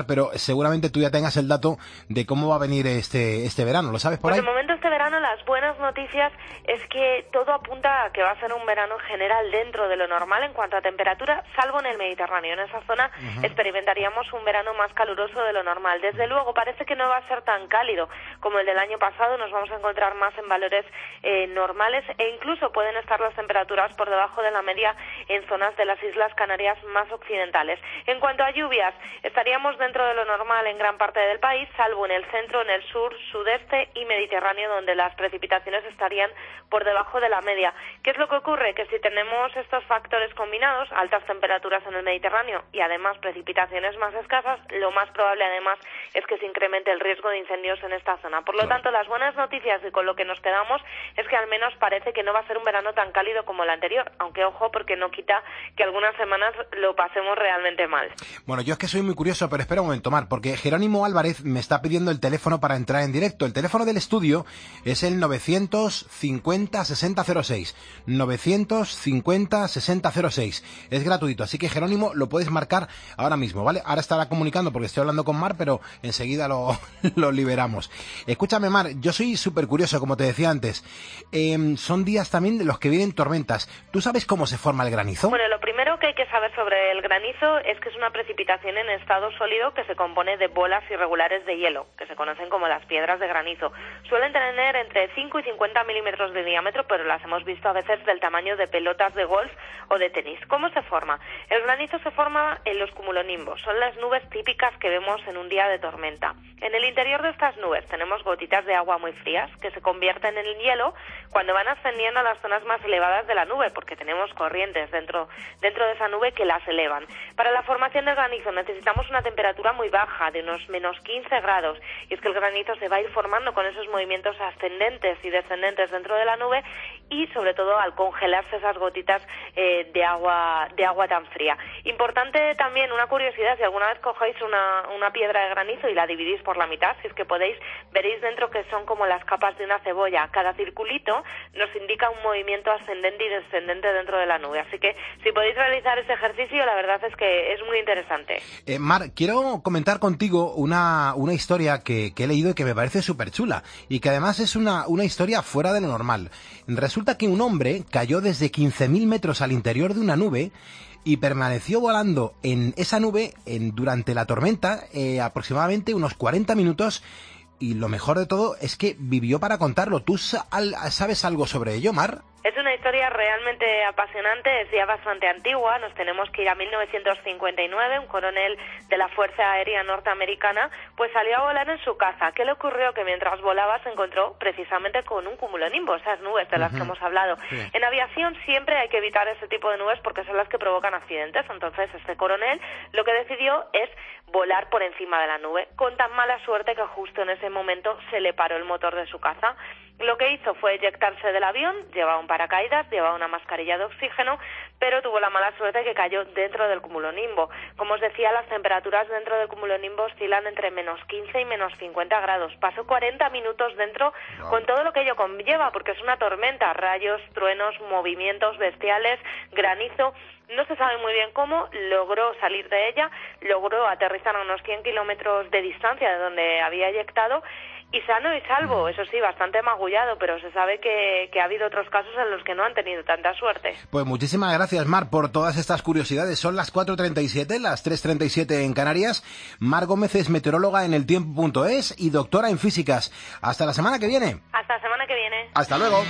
Mar, pero seguramente tú ya tengas el dato de cómo va a venir este, este verano. ¿Lo sabes por pues ahí? De momento este verano las buenas noticias es que todo apunta a que va a ser un verano en general dentro de lo normal en cuanto a temperatura, salvo en el Mediterráneo. En esa zona uh-huh. experimentaríamos un verano más caluroso de lo normal. Desde luego parece que no va a ser tan cálido como el del año pasado, nos vamos a encontrar más en valores eh, normales e incluso pueden estar las temperaturas por debajo de la media en zonas de las Islas Canarias más occidentales. En cuanto a lluvias, estaríamos dentro de lo normal en gran parte del país, salvo en el centro, en el sur, sudeste y Mediterráneo, donde las precipitaciones estarían por debajo de la media. ¿Qué es lo que ocurre? Que si tenemos estos factores combinados, altas temperaturas en el Mediterráneo y además precipitaciones más escasas, lo más probable además es que se incremente el riesgo de incendios en esta zona. Por lo tanto, las buenas noticias y con lo que nos quedamos es que al menos parece que no va a ser un verano tan cálido como el anterior, aunque ojo, porque no quita que algunas semanas lo pasemos realmente mal. Bueno, yo es que soy muy curioso, pero espera un momento, Mar, porque Jerónimo Álvarez me está pidiendo el teléfono para entrar en directo. El teléfono del estudio es el novecientos cincuenta sesenta cero seis. novecientos cincuenta sesenta cero seis. Es gratuito, así que Jerónimo lo puedes marcar ahora mismo, ¿vale? Ahora estará comunicando porque estoy hablando con Mar, pero enseguida lo, lo liberamos. Escúchame, Mar, yo soy súper curioso, como te decía antes. Eh, son días también de los que vienen tormentas. ¿Tú sabes cómo se forma el granizo? Bueno, lo primero que hay que saber sobre el granizo es que es una precipitación en estado sólido que se compone de bolas irregulares de hielo, que se conocen como las piedras de granizo. Suelen tener entre cinco y cincuenta milímetros de diámetro, pero las hemos visto a veces del tamaño de pelotas de golf o de tenis. ¿Cómo se forma? El granizo se forma en los cumulonimbos. Son las nubes típicas que vemos en un día de tormenta. En el interior de estas nubes tenemos gotitas de agua muy frías que se convierten en hielo cuando van ascendiendo a las zonas más elevadas de la nube, porque tenemos corrientes dentro, dentro de esa nube que las elevan. Para la formación del granizo necesitamos una temperatura muy baja, de unos menos quince grados, y es que el granizo se va a ir formando con esos movimientos ascendentes y descendentes dentro de la nube y sobre todo al congelarse esas gotitas eh, de agua de agua tan fría. Importante también, una curiosidad, si alguna vez cogéis una, una piedra de granizo y la dividís por la mitad, si es que podéis, veréis dentro que son como las capas de una cebolla. Cada circulito nos indica un movimiento ascendente y descendente dentro de la nube. Así que si podéis realizar ese ejercicio, la verdad es que es muy interesante. Eh, Mar, quiero comentar contigo una, una historia que, que he leído y que me parece súper chula y que además es una, una historia fuera de lo normal. Resulta que un hombre cayó desde quince mil metros al interior de una nube y permaneció volando en esa nube en, durante la tormenta eh, aproximadamente unos cuarenta minutos. Y lo mejor de todo es que vivió para contarlo. ¿Tú sabes algo sobre ello, Mar? Es una historia realmente apasionante, es ya bastante antigua, nos tenemos que ir a mil novecientos cincuenta y nueve, un coronel de la Fuerza Aérea Norteamericana pues salió a volar en su caza. ¿Qué le ocurrió? Que mientras volaba se encontró precisamente con un cumulonimbo, esas nubes de las uh-huh. que hemos hablado. Sí. En aviación siempre hay que evitar ese tipo de nubes porque son las que provocan accidentes, entonces este coronel lo que decidió es volar por encima de la nube, con tan mala suerte que justo en ese momento se le paró el motor de su caza. Lo que hizo fue eyectarse del avión, llevaba un paracaídas, llevaba una mascarilla de oxígeno, pero tuvo la mala suerte que cayó dentro del cumulonimbo. Como os decía, las temperaturas dentro del cumulonimbo oscilan entre menos quince y menos cincuenta grados. Pasó cuarenta minutos dentro wow. con todo lo que ello conlleva, porque es una tormenta, rayos, truenos, movimientos bestiales, granizo. No se sabe muy bien cómo, logró salir de ella, logró aterrizar a unos cien kilómetros de distancia de donde había eyectado y sano y salvo, eso sí, bastante magullado, pero se sabe que, que ha habido otros casos en los que no han tenido tanta suerte. Pues muchísimas gracias, Mar, por todas estas curiosidades. Son las cuatro treinta y siete, las tres treinta y siete en Canarias. Mar Gómez es meteoróloga en el tiempo punto es y doctora en físicas. Hasta la semana que viene. Hasta la semana que viene. Hasta luego.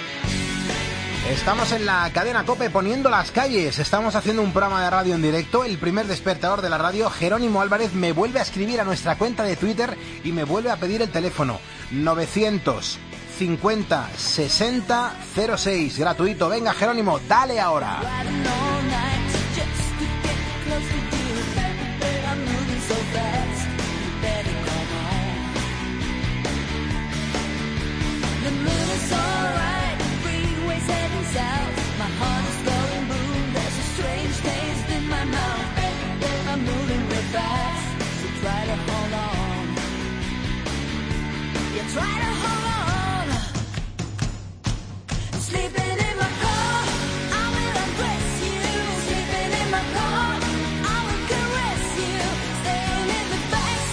Estamos en la cadena COPE poniendo las calles. Estamos haciendo un programa de radio en directo. El primer despertador de la radio, Jerónimo Álvarez, me vuelve a escribir a nuestra cuenta de Twitter y me vuelve a pedir el teléfono novecientos cincuenta sesenta cero seis, gratuito. Venga, Jerónimo, dale ahora. My heart is going boom, there's a strange taste in my mouth. I'm moving real fast, so try to hold on. You try to hold on. Sleeping in my car, I will embrace you. Sleeping in my car, I will caress you. Staying in the backseat.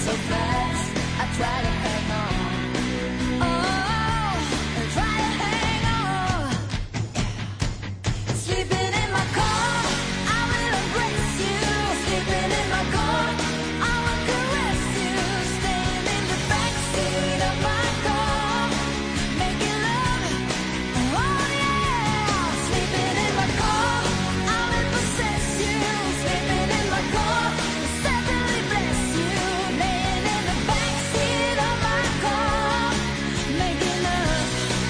so fast. I try to hang on. Oh, I try to hang on. Sleeping in my car, I will embrace you. Sleeping in my car, I will caress you. Staying in the backseat of my car, making love. Oh yeah, sleeping in my car, I will possess you. Sleeping in my car, certainly bless you. Laying in the backseat of my car, making love.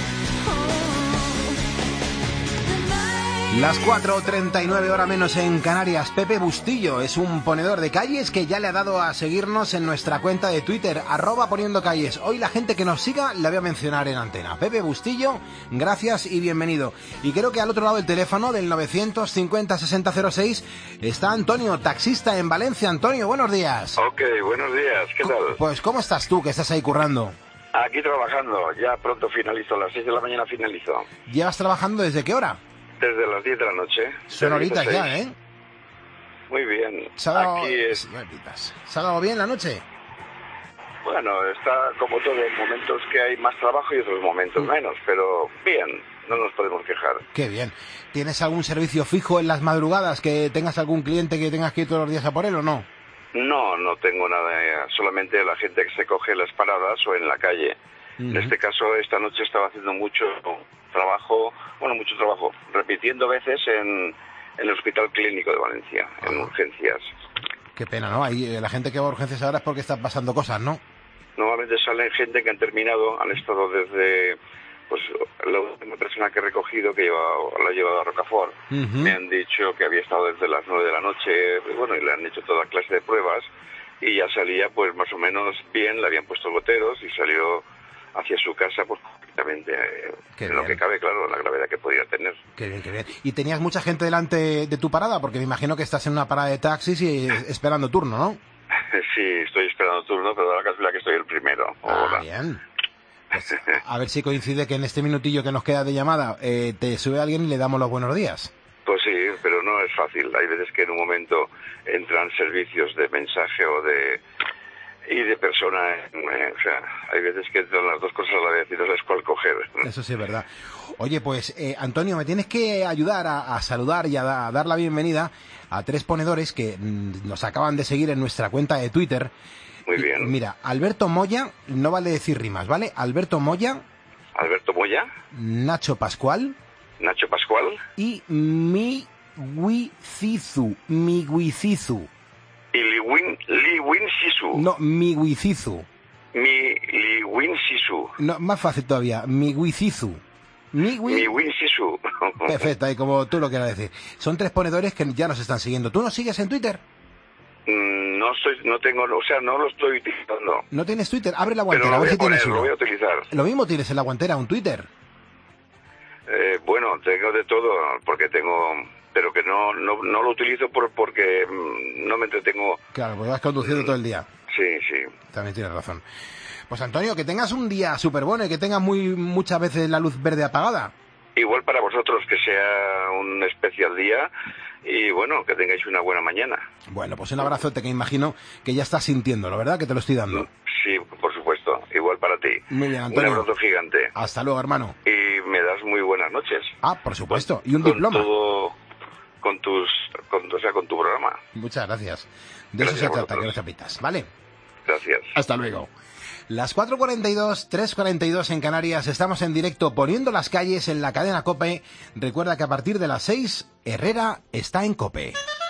Oh, the night. Las cuatro treinta y nueve hora menos en Canarias. Pepe Bustillo es un ponedor de calles que ya le ha dado a seguirnos en nuestra cuenta de Twitter, arroba poniendo calles. Hoy la gente que nos siga la voy a mencionar en antena. Pepe Bustillo, gracias y bienvenido. Y creo que al otro lado del teléfono, del novecientos cincuenta sesenta cero seis, está Antonio, taxista en Valencia. Antonio, buenos días. Ok, buenos días, ¿qué tal? Pues, ¿cómo estás tú, que estás ahí currando? Aquí trabajando, ya pronto finalizo, a las seis de la mañana finalizo. ¿Llevas trabajando desde qué hora? Desde las diez de la noche. Son horitas dieciséis. ya, ¿eh? Muy bien. ¿Se ha dado, Aquí es, ¿Se ha dado bien la noche? bueno, está como todo, en momentos que hay más trabajo y otros momentos menos, pero bien, no nos podemos quejar. Qué bien. ¿Tienes algún servicio fijo en las madrugadas? ¿Que tengas algún cliente que tengas que ir todos los días a por él o no? No, no tengo nada, eh, solamente la gente que se coge en las paradas o en la calle. En este caso, esta noche estaba haciendo mucho trabajo, bueno, mucho trabajo, repitiendo veces en, en el Hospital Clínico de Valencia, en urgencias. Qué pena, ¿no? Ahí, eh, la gente que va a urgencias ahora es porque están pasando cosas, ¿no? Normalmente salen gente que han terminado, han estado desde, pues, la última persona que he recogido, que lleva, la ha llevado a Rocafort, Ujú. me han dicho que había estado desde las nueve de la noche, y bueno, y le han hecho toda clase de pruebas, y ya salía, pues, más o menos bien, le habían puesto goteros, y salió hacia su casa, pues, perfectamente, eh, Qué en lo bien. que cabe, claro, la gravedad que podía tener. Qué bien, qué bien. ¿Y tenías mucha gente delante de tu parada? Porque me imagino que estás en una parada de taxis y eh, esperando turno, ¿no? Sí, estoy esperando turno, pero da la casualidad que estoy el primero. Ah, Hola. bien. Pues, a ver si coincide que en este minutillo que nos queda de llamada eh, te sube alguien y le damos los buenos días. Pues sí, pero no es fácil. Hay veces que en un momento entran servicios de mensaje o de y de persona, eh, o sea, hay veces que entran las dos cosas a la vez y no sabes cuál coger. Eso sí es verdad. Oye, pues, eh, Antonio, me tienes que ayudar a, a saludar y a, da- a dar la bienvenida a tres ponedores que mm, nos acaban de seguir en nuestra cuenta de Twitter. Muy Y, bien. mira, Alberto Moya, no vale decir rimas, ¿vale? Alberto Moya, Alberto Moya, Nacho Pascual Nacho Pascual y Miguicizu. Miguicizu. y Liwin, Liwin Sisu. No, Miguicizu. Mi Liwin Sisu. No, más fácil todavía. Miguicizu. Migui... Mi Win Sisu. Perfecto, ahí como tú lo quieras decir. Son tres ponedores que ya nos están siguiendo. ¿Tú nos sigues en Twitter? Mm, No estoy, no tengo, o sea, no lo estoy utilizando. ¿No tienes Twitter? Abre la Pero guantera, lo a ver voy a si tienes poner, uno. lo voy a utilizar. Lo mismo tienes en la guantera, un Twitter. Eh, bueno, tengo de todo, porque tengo, pero que no, no, no lo utilizo por, porque mm, no me entretengo. Claro, porque vas conduciendo todo el día. Sí, sí. También tienes razón. Pues Antonio, que tengas un día súper bueno y que tengas muy muchas veces la luz verde apagada. Igual para vosotros, que sea un especial día y bueno, que tengáis una buena mañana. Bueno, pues un abrazote que imagino que ya estás sintiéndolo, ¿verdad? Que te lo estoy dando. Sí, por supuesto, igual para ti. Muy bien, Antonio. Un abrazo gigante. Hasta luego, hermano. Y me das muy buenas noches. Ah, por supuesto. Y un Con diploma. todo, con tus, con, o sea, con tu programa. Muchas gracias. De Gracias eso a se trata, vosotros. que no te apitas, ¿vale? Gracias. Hasta luego. Las cuatro cuarenta y dos, tres cuarenta y dos en Canarias, estamos en directo poniendo las calles en la cadena COPE. Recuerda que a partir de las seis, Herrera está en COPE.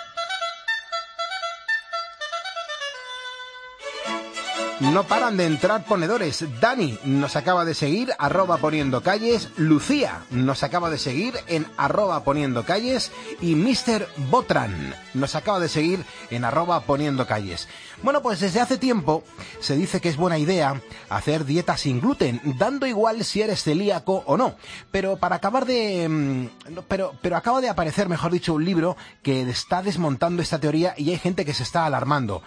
No paran de entrar ponedores. Dani nos acaba de seguir, arroba poniendo calles. Lucía nos acaba de seguir en arroba poniendo calles. Y mister Botran nos acaba de seguir en arroba poniendo calles. Bueno, pues desde hace tiempo se dice que es buena idea hacer dieta sin gluten, dando igual si eres celíaco o no. Pero para acabar de... mm, Pero, pero acaba de aparecer, mejor dicho, un libro que está desmontando esta teoría y hay gente que se está alarmando.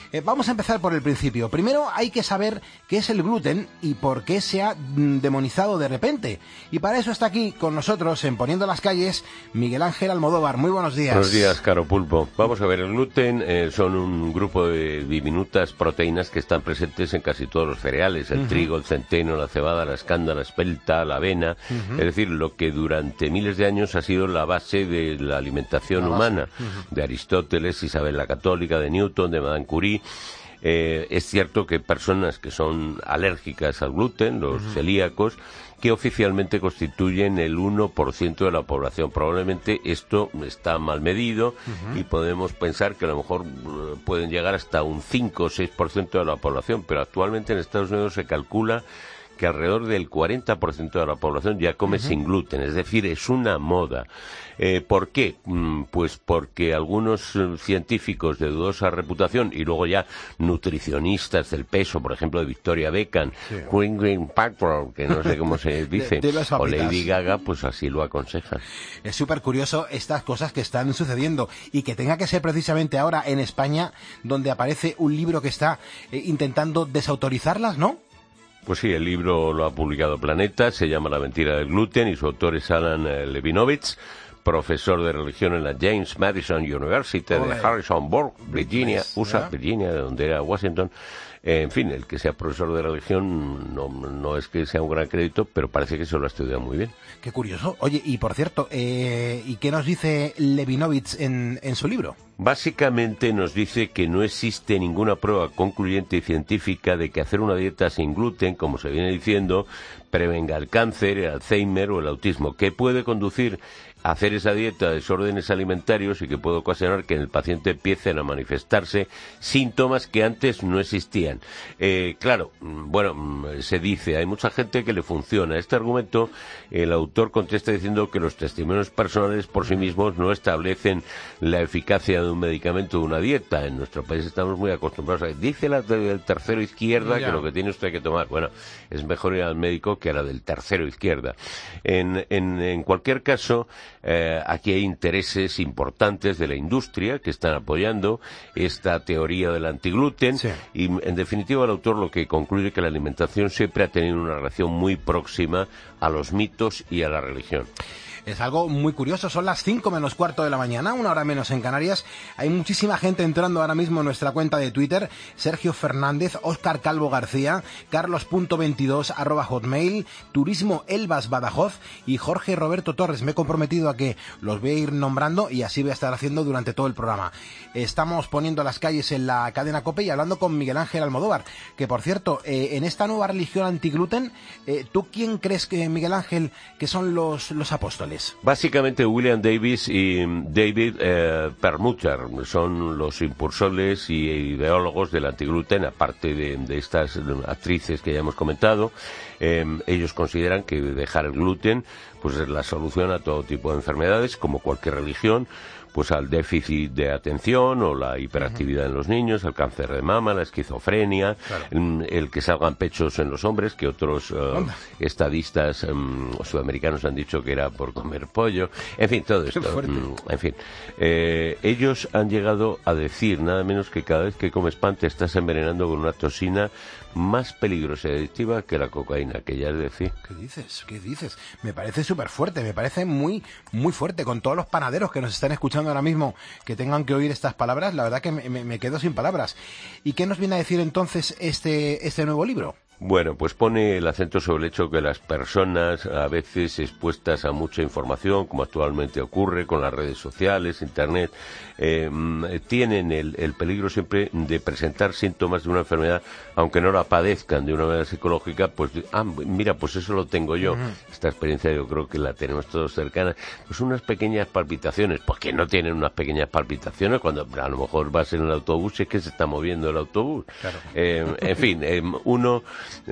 Eh, vamos a empezar por el principio. Primero hay que saber qué es el gluten y por qué se ha mm, demonizado de repente. Y para eso está aquí con nosotros, en Poniendo las Calles, Miguel Ángel Almodóvar. Muy buenos días. Buenos días, caro pulpo. Vamos a ver, el gluten eh, son un grupo de diminutas proteínas que están presentes en casi todos los cereales. El uh-huh. trigo, el centeno, la cebada, la escanda, la espelta, la avena. Uh-huh. Es decir, lo que durante miles de años ha sido la base de la alimentación la humana. Uh-huh. De Aristóteles, Isabel la Católica, de Newton, de Madame Curie. Eh, es cierto que personas que son alérgicas al gluten, los uh-huh. celíacos, que oficialmente constituyen el uno por ciento de la población. Probablemente esto está mal medido uh-huh. y podemos pensar que a lo mejor pueden llegar hasta un cinco o seis por ciento de la población, pero actualmente en Estados Unidos se calcula que alrededor del cuarenta por ciento de la población ya come uh-huh. sin gluten, es decir, es una moda. Eh, ¿Por qué? Mm, pues porque algunos eh, científicos de dudosa reputación y luego ya nutricionistas del peso, por ejemplo, de Victoria Beckham, sí. Green Green Patrol, que no sé cómo se dice, de, de o Lady Gaga, pues así lo aconsejan. Es súper curioso estas cosas que están sucediendo y que tenga que ser precisamente ahora en España donde aparece un libro que está eh, intentando desautorizarlas, ¿no? Pues sí, el libro lo ha publicado Planeta, se llama La mentira del gluten y su autor es Alan Levinovitz, profesor de religión en la James Madison University de Harrisonburg, Virginia, U S A, Virginia, de donde era Washington. Eh, en fin, el que sea profesor de religión no, no es que sea un gran crédito, pero parece que se lo ha estudiado muy bien. Qué curioso. Oye, y por cierto, eh, ¿y qué nos dice Levinovitz en, en su libro? Básicamente nos dice que no existe ninguna prueba concluyente y científica de que hacer una dieta sin gluten, como se viene diciendo, prevenga el cáncer, el Alzheimer o el autismo, que puede conducir a hacer esa dieta de desórdenes alimentarios y que puede ocasionar que en el paciente empiecen a manifestarse síntomas que antes no existían. Eh, claro, bueno, se dice, hay mucha gente que le funciona. Este argumento, el autor contesta diciendo que los testimonios personales por sí mismos no establecen la eficacia de un medicamento o de una dieta. En nuestro país estamos muy acostumbrados a... Dice la del tercero izquierda ya. que lo que tiene usted que tomar. Bueno, es mejor ir al médico que a la del tercero izquierda. En, en, en cualquier caso... Eh, aquí hay intereses importantes de la industria que están apoyando esta teoría del antigluten sí. y en definitiva el autor lo que concluye es que la alimentación siempre ha tenido una relación muy próxima a los mitos y a la religión. Es algo muy curioso, son las cinco menos cuarto de la mañana, una hora menos en Canarias. Hay muchísima gente entrando ahora mismo en nuestra cuenta de Twitter. Sergio Fernández, Óscar Calvo García, Carlos punto veintidós arroba hotmail, Turismo Elvas Badajoz y Jorge Roberto Torres. Me he comprometido a que los voy a ir nombrando y así voy a estar haciendo durante todo el programa. Estamos poniendo las calles en la cadena COPE y hablando con Miguel Ángel Almodóvar, que por cierto, eh, en esta nueva religión antigluten, eh, ¿tú quién crees que, Miguel Ángel, que son los, los apóstoles? Básicamente William Davis y David eh, Perlmutter son los impulsores y ideólogos del antigluten, aparte de, de estas actrices que ya hemos comentado. Eh, ellos consideran que dejar el gluten pues es la solución a todo tipo de enfermedades, como cualquier religión, pues al déficit de atención o la hiperactividad uh-huh. en los niños, el cáncer de mama, la esquizofrenia, claro. el, el que salgan pechos en los hombres, que otros uh, estadistas um, sudamericanos han dicho que era por comer pollo, en fin, todo esto. Um, en fin, eh, ellos han llegado a decir nada menos que cada vez que comes pan te estás envenenando con una toxina más peligrosa y adictiva que la cocaína, que ya es decir. ¿Qué dices? ¿Qué dices? Me parece súper fuerte, me parece muy, muy fuerte. Con todos los panaderos que nos están escuchando ahora mismo, que tengan que oír estas palabras, la verdad que me, me, me quedo sin palabras. ¿Y qué nos viene a decir entonces este, este nuevo libro? Bueno, pues pone el acento sobre el hecho que las personas, a veces expuestas a mucha información, como actualmente ocurre con las redes sociales, internet, eh, tienen el, el peligro siempre de presentar síntomas de una enfermedad, aunque no la padezcan de una manera psicológica, pues, ah, mira, pues eso lo tengo yo. Uh-huh. Esta experiencia yo creo que la tenemos todos cercana. Pues unas pequeñas palpitaciones, pues que no tienen unas pequeñas palpitaciones cuando a lo mejor vas en el autobús y es que se está moviendo el autobús. Claro. Eh, en fin, eh, uno...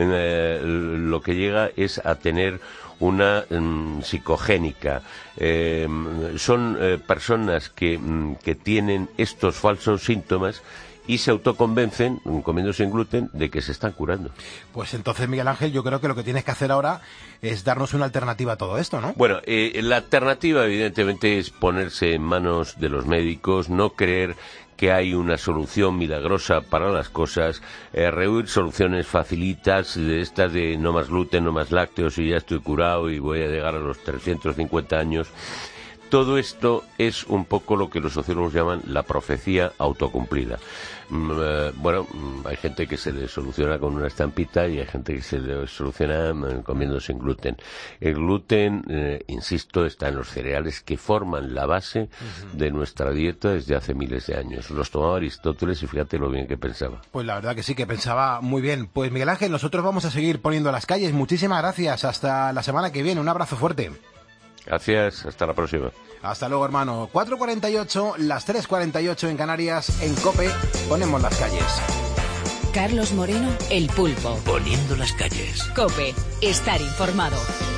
Eh, lo que llega es a tener una um, psicogénica. Eh, son eh, personas que, um, que tienen estos falsos síntomas y se autoconvencen, comiendo sin gluten, de que se están curando. Pues entonces, Miguel Ángel, yo creo que lo que tienes que hacer ahora es darnos una alternativa a todo esto, ¿no? Bueno, eh, la alternativa, evidentemente, es ponerse en manos de los médicos, no creer que hay una solución milagrosa para las cosas, eh, rehuir soluciones facilitas de estas de no más gluten, no más lácteos y ya estoy curado y voy a llegar a los trescientos cincuenta años. Todo esto es un poco lo que los sociólogos llaman la profecía autocumplida. Mm, eh, bueno, mm, hay gente que se le soluciona con una estampita y hay gente que se le soluciona mm, comiendo sin gluten. El gluten, eh, insisto, está en los cereales que forman la base uh-huh. de nuestra dieta desde hace miles de años. Los tomaba Aristóteles y fíjate lo bien que pensaba. Pues la verdad que sí, que pensaba muy bien. Pues Miguel Ángel, nosotros vamos a seguir poniendo las calles. Muchísimas gracias. Hasta la semana que viene. Un abrazo fuerte. Gracias, hasta la próxima. Hasta luego, hermano. cuatro cuarenta y ocho, las tres cuarenta y ocho en Canarias, en COPE, ponemos las calles. Carlos Moreno, El Pulpo. Poniendo las calles. COPE, estar informado.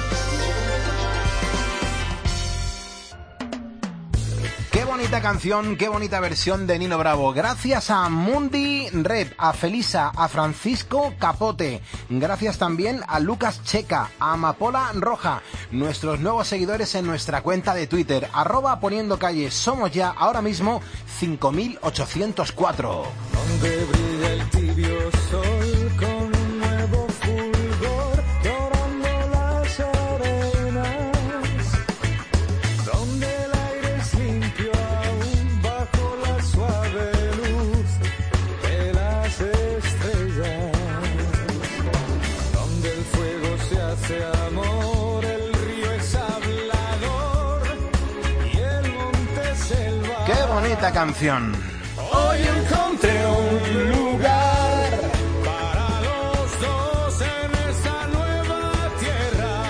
Qué bonita canción, qué bonita versión de Nino Bravo. Gracias a Mundi Red, a Felisa, a Francisco Capote. Gracias también a Lucas Checa, a Amapola Roja. Nuestros nuevos seguidores en nuestra cuenta de Twitter, arroba poniendo calles. Somos ya ahora mismo cinco mil ochocientos cuatro. Donde brilla el tibio sol con un nuevo fulgor, llorando las arenas. Donde el aire es limpio aún bajo la suave luz de las estrellas. Donde el fuego se hace amor, el río es hablador y el monte selva. ¡Qué bonita canción! Hoy encontré un lugar para los dos en esta nueva tierra.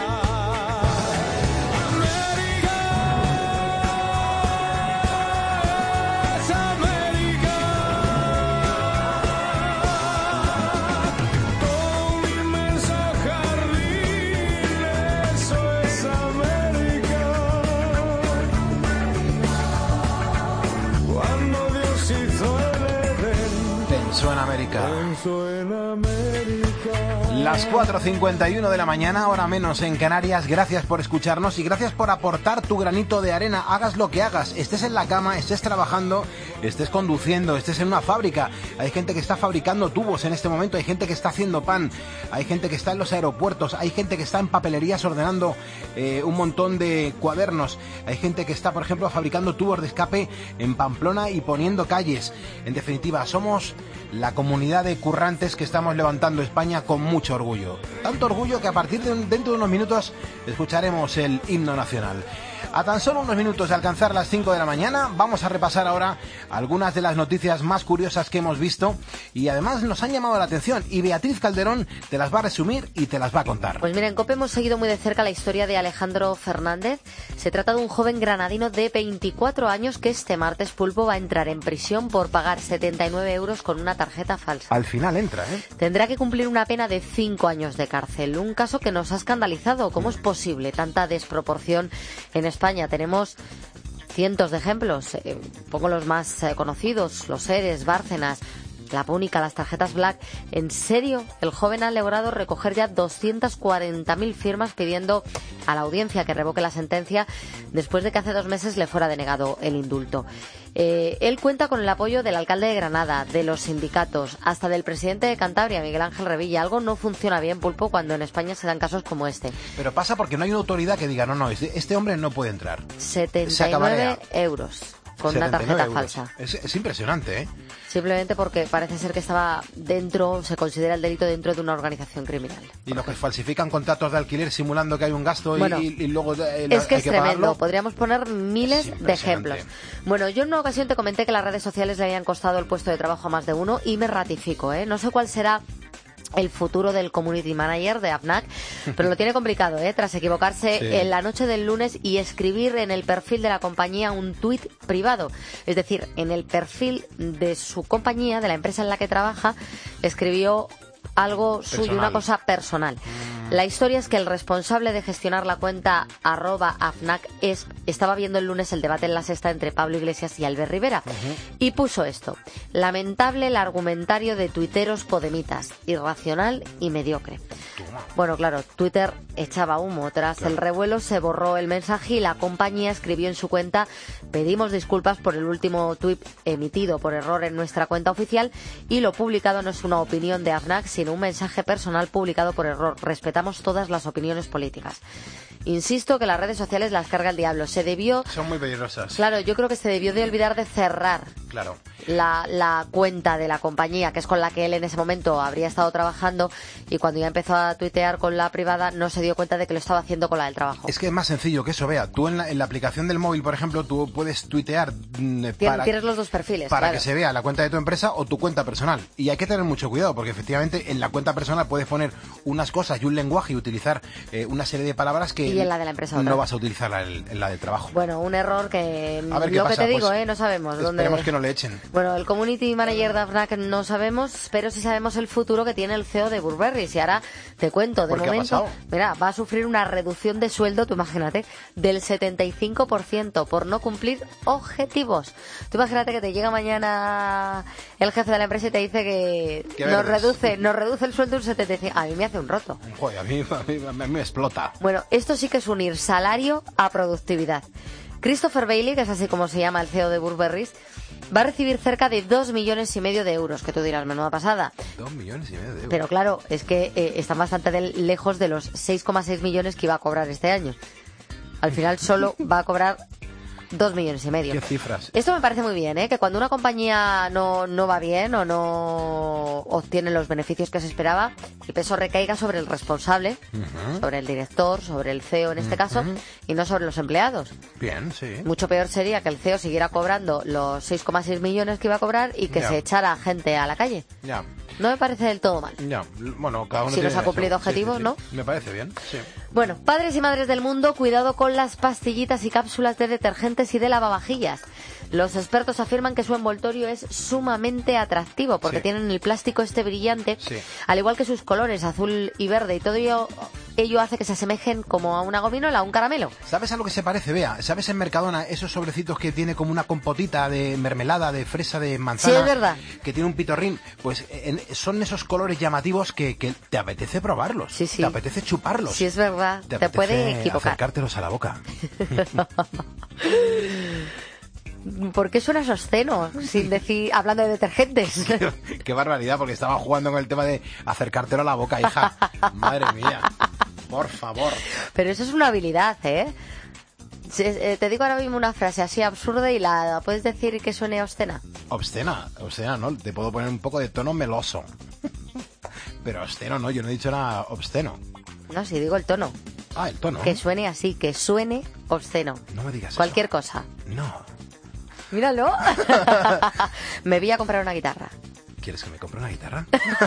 América es América. Todo un inmenso jardín, eso es América. Cuando Dios hizo el Edén, Pensó en América. pensó en América. Las cuatro cincuenta y uno de la mañana, hora menos en Canarias. Gracias por escucharnos y gracias por aportar tu granito de arena. Hagas lo que hagas, estés en la cama, estés trabajando, estés conduciendo, estés en una fábrica. Hay gente que está fabricando tubos en este momento, hay gente que está haciendo pan, hay gente que está en los aeropuertos, hay gente que está en papelerías ordenando eh, un montón de cuadernos, hay gente que está, por ejemplo, fabricando tubos de escape en Pamplona y poniendo calles. En definitiva, somos la comunidad de currantes que estamos levantando España con mucho orgullo. Tanto orgullo que a partir de un, dentro de unos minutos escucharemos el himno nacional. A tan solo unos minutos de alcanzar las cinco de la mañana, vamos a repasar ahora algunas de las noticias más curiosas que hemos visto y además nos han llamado la atención y Beatriz Calderón te las va a resumir y te las va a contar. Pues mira, en COPE hemos seguido muy de cerca la historia de Alejandro Fernández. Se trata de un joven granadino de veinticuatro años que este martes, Pulpo, va a entrar en prisión por pagar setenta y nueve euros con una tarjeta falsa. Al final entra, ¿eh? Tendrá que cumplir una pena de cinco años de cárcel. Un caso que nos ha escandalizado. ¿Cómo es posible tanta desproporción en España? Tenemos cientos de ejemplos. Eh, pongo los más eh, conocidos, los ERES, Bárcenas, La Púnica, las tarjetas Black. En serio, el joven ha logrado recoger ya doscientas cuarenta mil firmas pidiendo a la audiencia que revoque la sentencia después de que hace dos meses le fuera denegado el indulto. Eh, él cuenta con el apoyo del alcalde de Granada, de los sindicatos, hasta del presidente de Cantabria, Miguel Ángel Revilla. Algo no funciona bien, Pulpo, cuando en España se dan casos como este. Pero pasa porque no hay una autoridad que diga, no, no, este, este hombre no puede entrar. setenta y nueve euros con una tarjeta euros. falsa. Es, es impresionante, ¿eh? Simplemente porque parece ser que estaba dentro, se considera el delito dentro de una organización criminal. Y los que falsifican contratos de alquiler simulando que hay un gasto y, bueno, y, y luego eh, es que hay es que tremendo. pagarlo. Podríamos poner miles de ejemplos. Bueno, yo en una ocasión te comenté que las redes sociales le habían costado el puesto de trabajo a más de uno y me ratifico, ¿eh? No sé cuál será el futuro del community manager de AFNAC, pero lo tiene complicado, ¿eh? Tras equivocarse sí. en la noche del lunes y escribir en el perfil de la compañía un tuit privado. Es decir, en el perfil de su compañía, de la empresa en la que trabaja, escribió algo suyo, una cosa personal. La historia es que el responsable de gestionar la cuenta arroba afnac es, estaba viendo el lunes el debate en La Sexta entre Pablo Iglesias y Albert Rivera y puso esto: lamentable el argumentario de tuiteros podemitas, irracional y mediocre. Bueno, claro, Twitter echaba humo. Tras claro. el revuelo se borró el mensaje y la compañía escribió en su cuenta: pedimos disculpas por el último tuit emitido por error en nuestra cuenta oficial y lo publicado no es una opinión de AFNAC sino un mensaje personal publicado por error. Respetamos todas las opiniones políticas. Insisto que las redes sociales las carga el diablo. Se debió... Son muy peligrosas. Claro, yo creo que se debió de olvidar de cerrar claro. la, la cuenta de la compañía, que es con la que él en ese momento habría estado trabajando, y cuando ya empezó a tuitear con la privada no se dio cuenta de que lo estaba haciendo con la del trabajo. Es que es más sencillo que eso, vea. Tú en la, en la aplicación del móvil, por ejemplo, tú puedes tuitear mmm, para, tienes los dos perfiles. Para claro. que se vea la cuenta de tu empresa o tu cuenta personal. Y hay que tener mucho cuidado, porque efectivamente en la cuenta personal puedes poner unas cosas y un lenguaje y utilizar eh, una serie de palabras que y en la de la empresa otra. No vas a utilizar en, en la del trabajo. Bueno, un error que a ver, lo ¿qué que pasa? te digo, pues eh, no sabemos dónde. Esperemos que no le echen. Bueno, el community manager de AFNAC no sabemos, pero sí sabemos el futuro que tiene el C E O de Burberry. Y ahora te cuento, de momento, mira, va a sufrir una reducción de sueldo, tú imagínate, del setenta y cinco por ciento por no cumplir objetivos. Tú imagínate que te llega mañana el jefe de la empresa y te dice que nos reduce, nos reduce el sueldo un setenta y cinco por ciento. A mí me hace un roto. Joder, a mí, a mí, a mí me explota. Bueno, esto sí que es unir salario a productividad. Christopher Bailey, que es así como se llama el C E O de Burberry, va a recibir cerca de dos millones y medio de euros, que tú dirás, menuda pasada. Dos millones y medio de euros. Pero claro, es que eh, están bastante de, lejos de los seis coma seis millones que iba a cobrar este año. Al final solo va a cobrar dos millones y medio. ¿Qué cifras? Esto me parece muy bien, ¿eh? Que cuando una compañía no, no va bien o no obtiene los beneficios que se esperaba, el peso recaiga sobre el responsable, uh-huh. sobre el director, sobre el C E O en este uh-huh. caso, y no sobre los empleados. Bien, sí. Mucho peor sería que el C E O siguiera cobrando los seis coma seis millones que iba a cobrar y que ya. se echara gente a la calle. Ya. No me parece del todo mal. Ya, bueno, cada uno si tiene nos ha cumplido eso. objetivos, sí, sí, sí. ¿no? Me parece bien, sí. Bueno, padres y madres del mundo, cuidado con las pastillitas y cápsulas de detergentes y de lavavajillas. Los expertos afirman que su envoltorio es sumamente atractivo porque sí. tienen el plástico este brillante, sí. al igual que sus colores azul y verde, y todo ello, ello hace que se asemejen como a una gominola, a un caramelo. ¿Sabes a lo que se parece, Bea? ¿Sabes en Mercadona esos sobrecitos que tiene como una compotita de mermelada, de fresa, de manzana? Sí, es verdad. Que tiene un pitorrín. Pues en, son esos colores llamativos que, que te apetece probarlos. Sí, sí. Te apetece chuparlos. Sí, es verdad. Te, te puede equivocar. Acercártelos a la boca. ¿Por qué suenas obsceno sin decir, hablando de detergentes? qué, qué barbaridad, porque estaba jugando con el tema de acercártelo a la boca, hija. Madre mía. Por favor. Pero eso es una habilidad, ¿eh? Te digo ahora mismo una frase así absurda y la puedes decir que suene obscena. Obscena, obscena, ¿no? Te puedo poner un poco de tono meloso. Pero obsceno no, yo no he dicho nada obsceno. No, si digo el tono. Ah, el tono. Que suene así, que suene obsceno. No me digas Cualquier eso. cosa. No. Míralo. Me voy a comprar una guitarra. ¿Quieres que me compre una guitarra?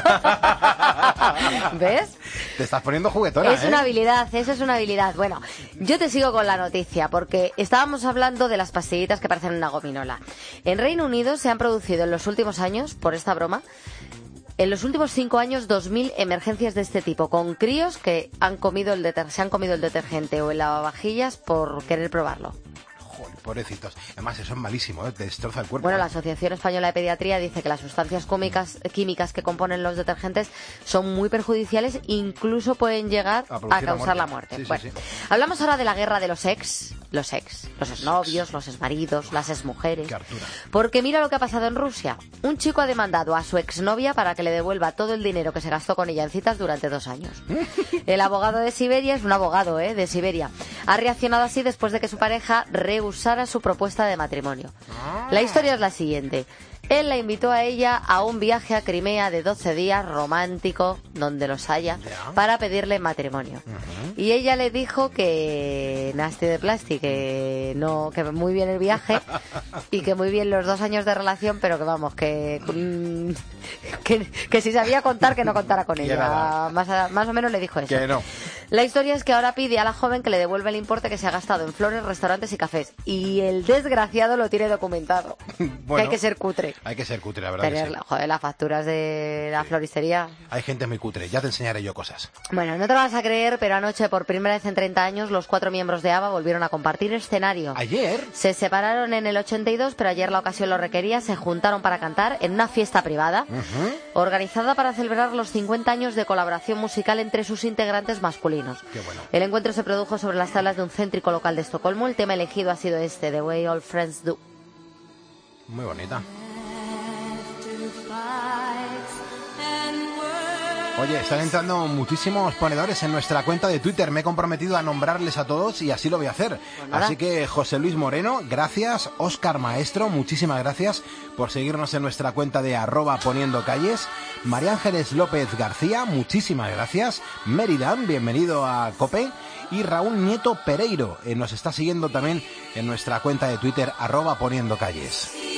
¿Ves? Te estás poniendo juguetona, Es ¿eh? una habilidad, eso es una habilidad. Bueno, yo te sigo con la noticia porque estábamos hablando de las pastillitas que parecen una gominola. En Reino Unido se han producido en los últimos años, por esta broma, en los últimos cinco años, dos mil emergencias de este tipo, con críos que han comido el deter- se han comido el detergente o el lavavajillas por querer probarlo. Joder, pobrecitos. Además, eso es malísimo, ¿eh? Te destroza el cuerpo. Bueno, ¿eh? la Asociación Española de Pediatría dice que las sustancias químicas, químicas que componen los detergentes son muy perjudiciales, incluso pueden llegar a, a causar la muerte. Sí, sí, bueno, sí. Hablamos ahora de la guerra de los ex, los ex, los exnovios, los exmaridos, las exmujeres. Qué hartura. Porque mira lo que ha pasado en Rusia. Un chico ha demandado a su exnovia para que le devuelva todo el dinero que se gastó con ella en citas durante dos años. El abogado de Siberia, es un abogado, ¿eh? de Siberia, ha reaccionado así después de que su pareja rehusara su propuesta de matrimonio. La historia es la siguiente. Él la invitó a ella a un viaje a Crimea de doce días romántico, donde los haya, para pedirle matrimonio. Uh-huh. Y ella le dijo que nasty de plástico, que no, que muy bien el viaje y que muy bien los dos años de relación, pero que vamos, que que, que si sabía contar, que no contara con ella. Más, más o menos le dijo eso. Que no. La historia es que ahora pide a la joven que le devuelva el importe que se ha gastado en flores, restaurantes y cafés. Y el desgraciado lo tiene documentado. Bueno, que hay que ser cutre. Hay que ser cutre, la verdad. Tener, que sí. joder, las facturas de la floristería. Hay gente muy cutre, ya te enseñaré yo cosas. Bueno, no te lo vas a creer, pero anoche, por primera vez en treinta años, los cuatro miembros de ABBA volvieron a compartir escenario. ¿Ayer? Se separaron en el ochenta y dos, pero ayer la ocasión lo requería. Se juntaron para cantar en una fiesta privada, Uh-huh. organizada para celebrar los cincuenta años de colaboración musical entre sus integrantes masculinos. Qué bueno. El encuentro se produjo sobre las tablas de un céntrico local de Estocolmo. El tema elegido ha sido este, The Way All Friends Do. Muy bonita. Oye, están entrando muchísimos ponedores en nuestra cuenta de Twitter. Me he comprometido a nombrarles a todos y así lo voy a hacer. nada. Así que José Luis Moreno, gracias. Óscar Maestro, muchísimas gracias por seguirnos en nuestra cuenta de arroba poniendo calles. María Ángeles López García, muchísimas gracias. Meridan, bienvenido a COPE. Y Raúl Nieto Pereiro eh, nos está siguiendo también en nuestra cuenta de Twitter arroba poniendo calles.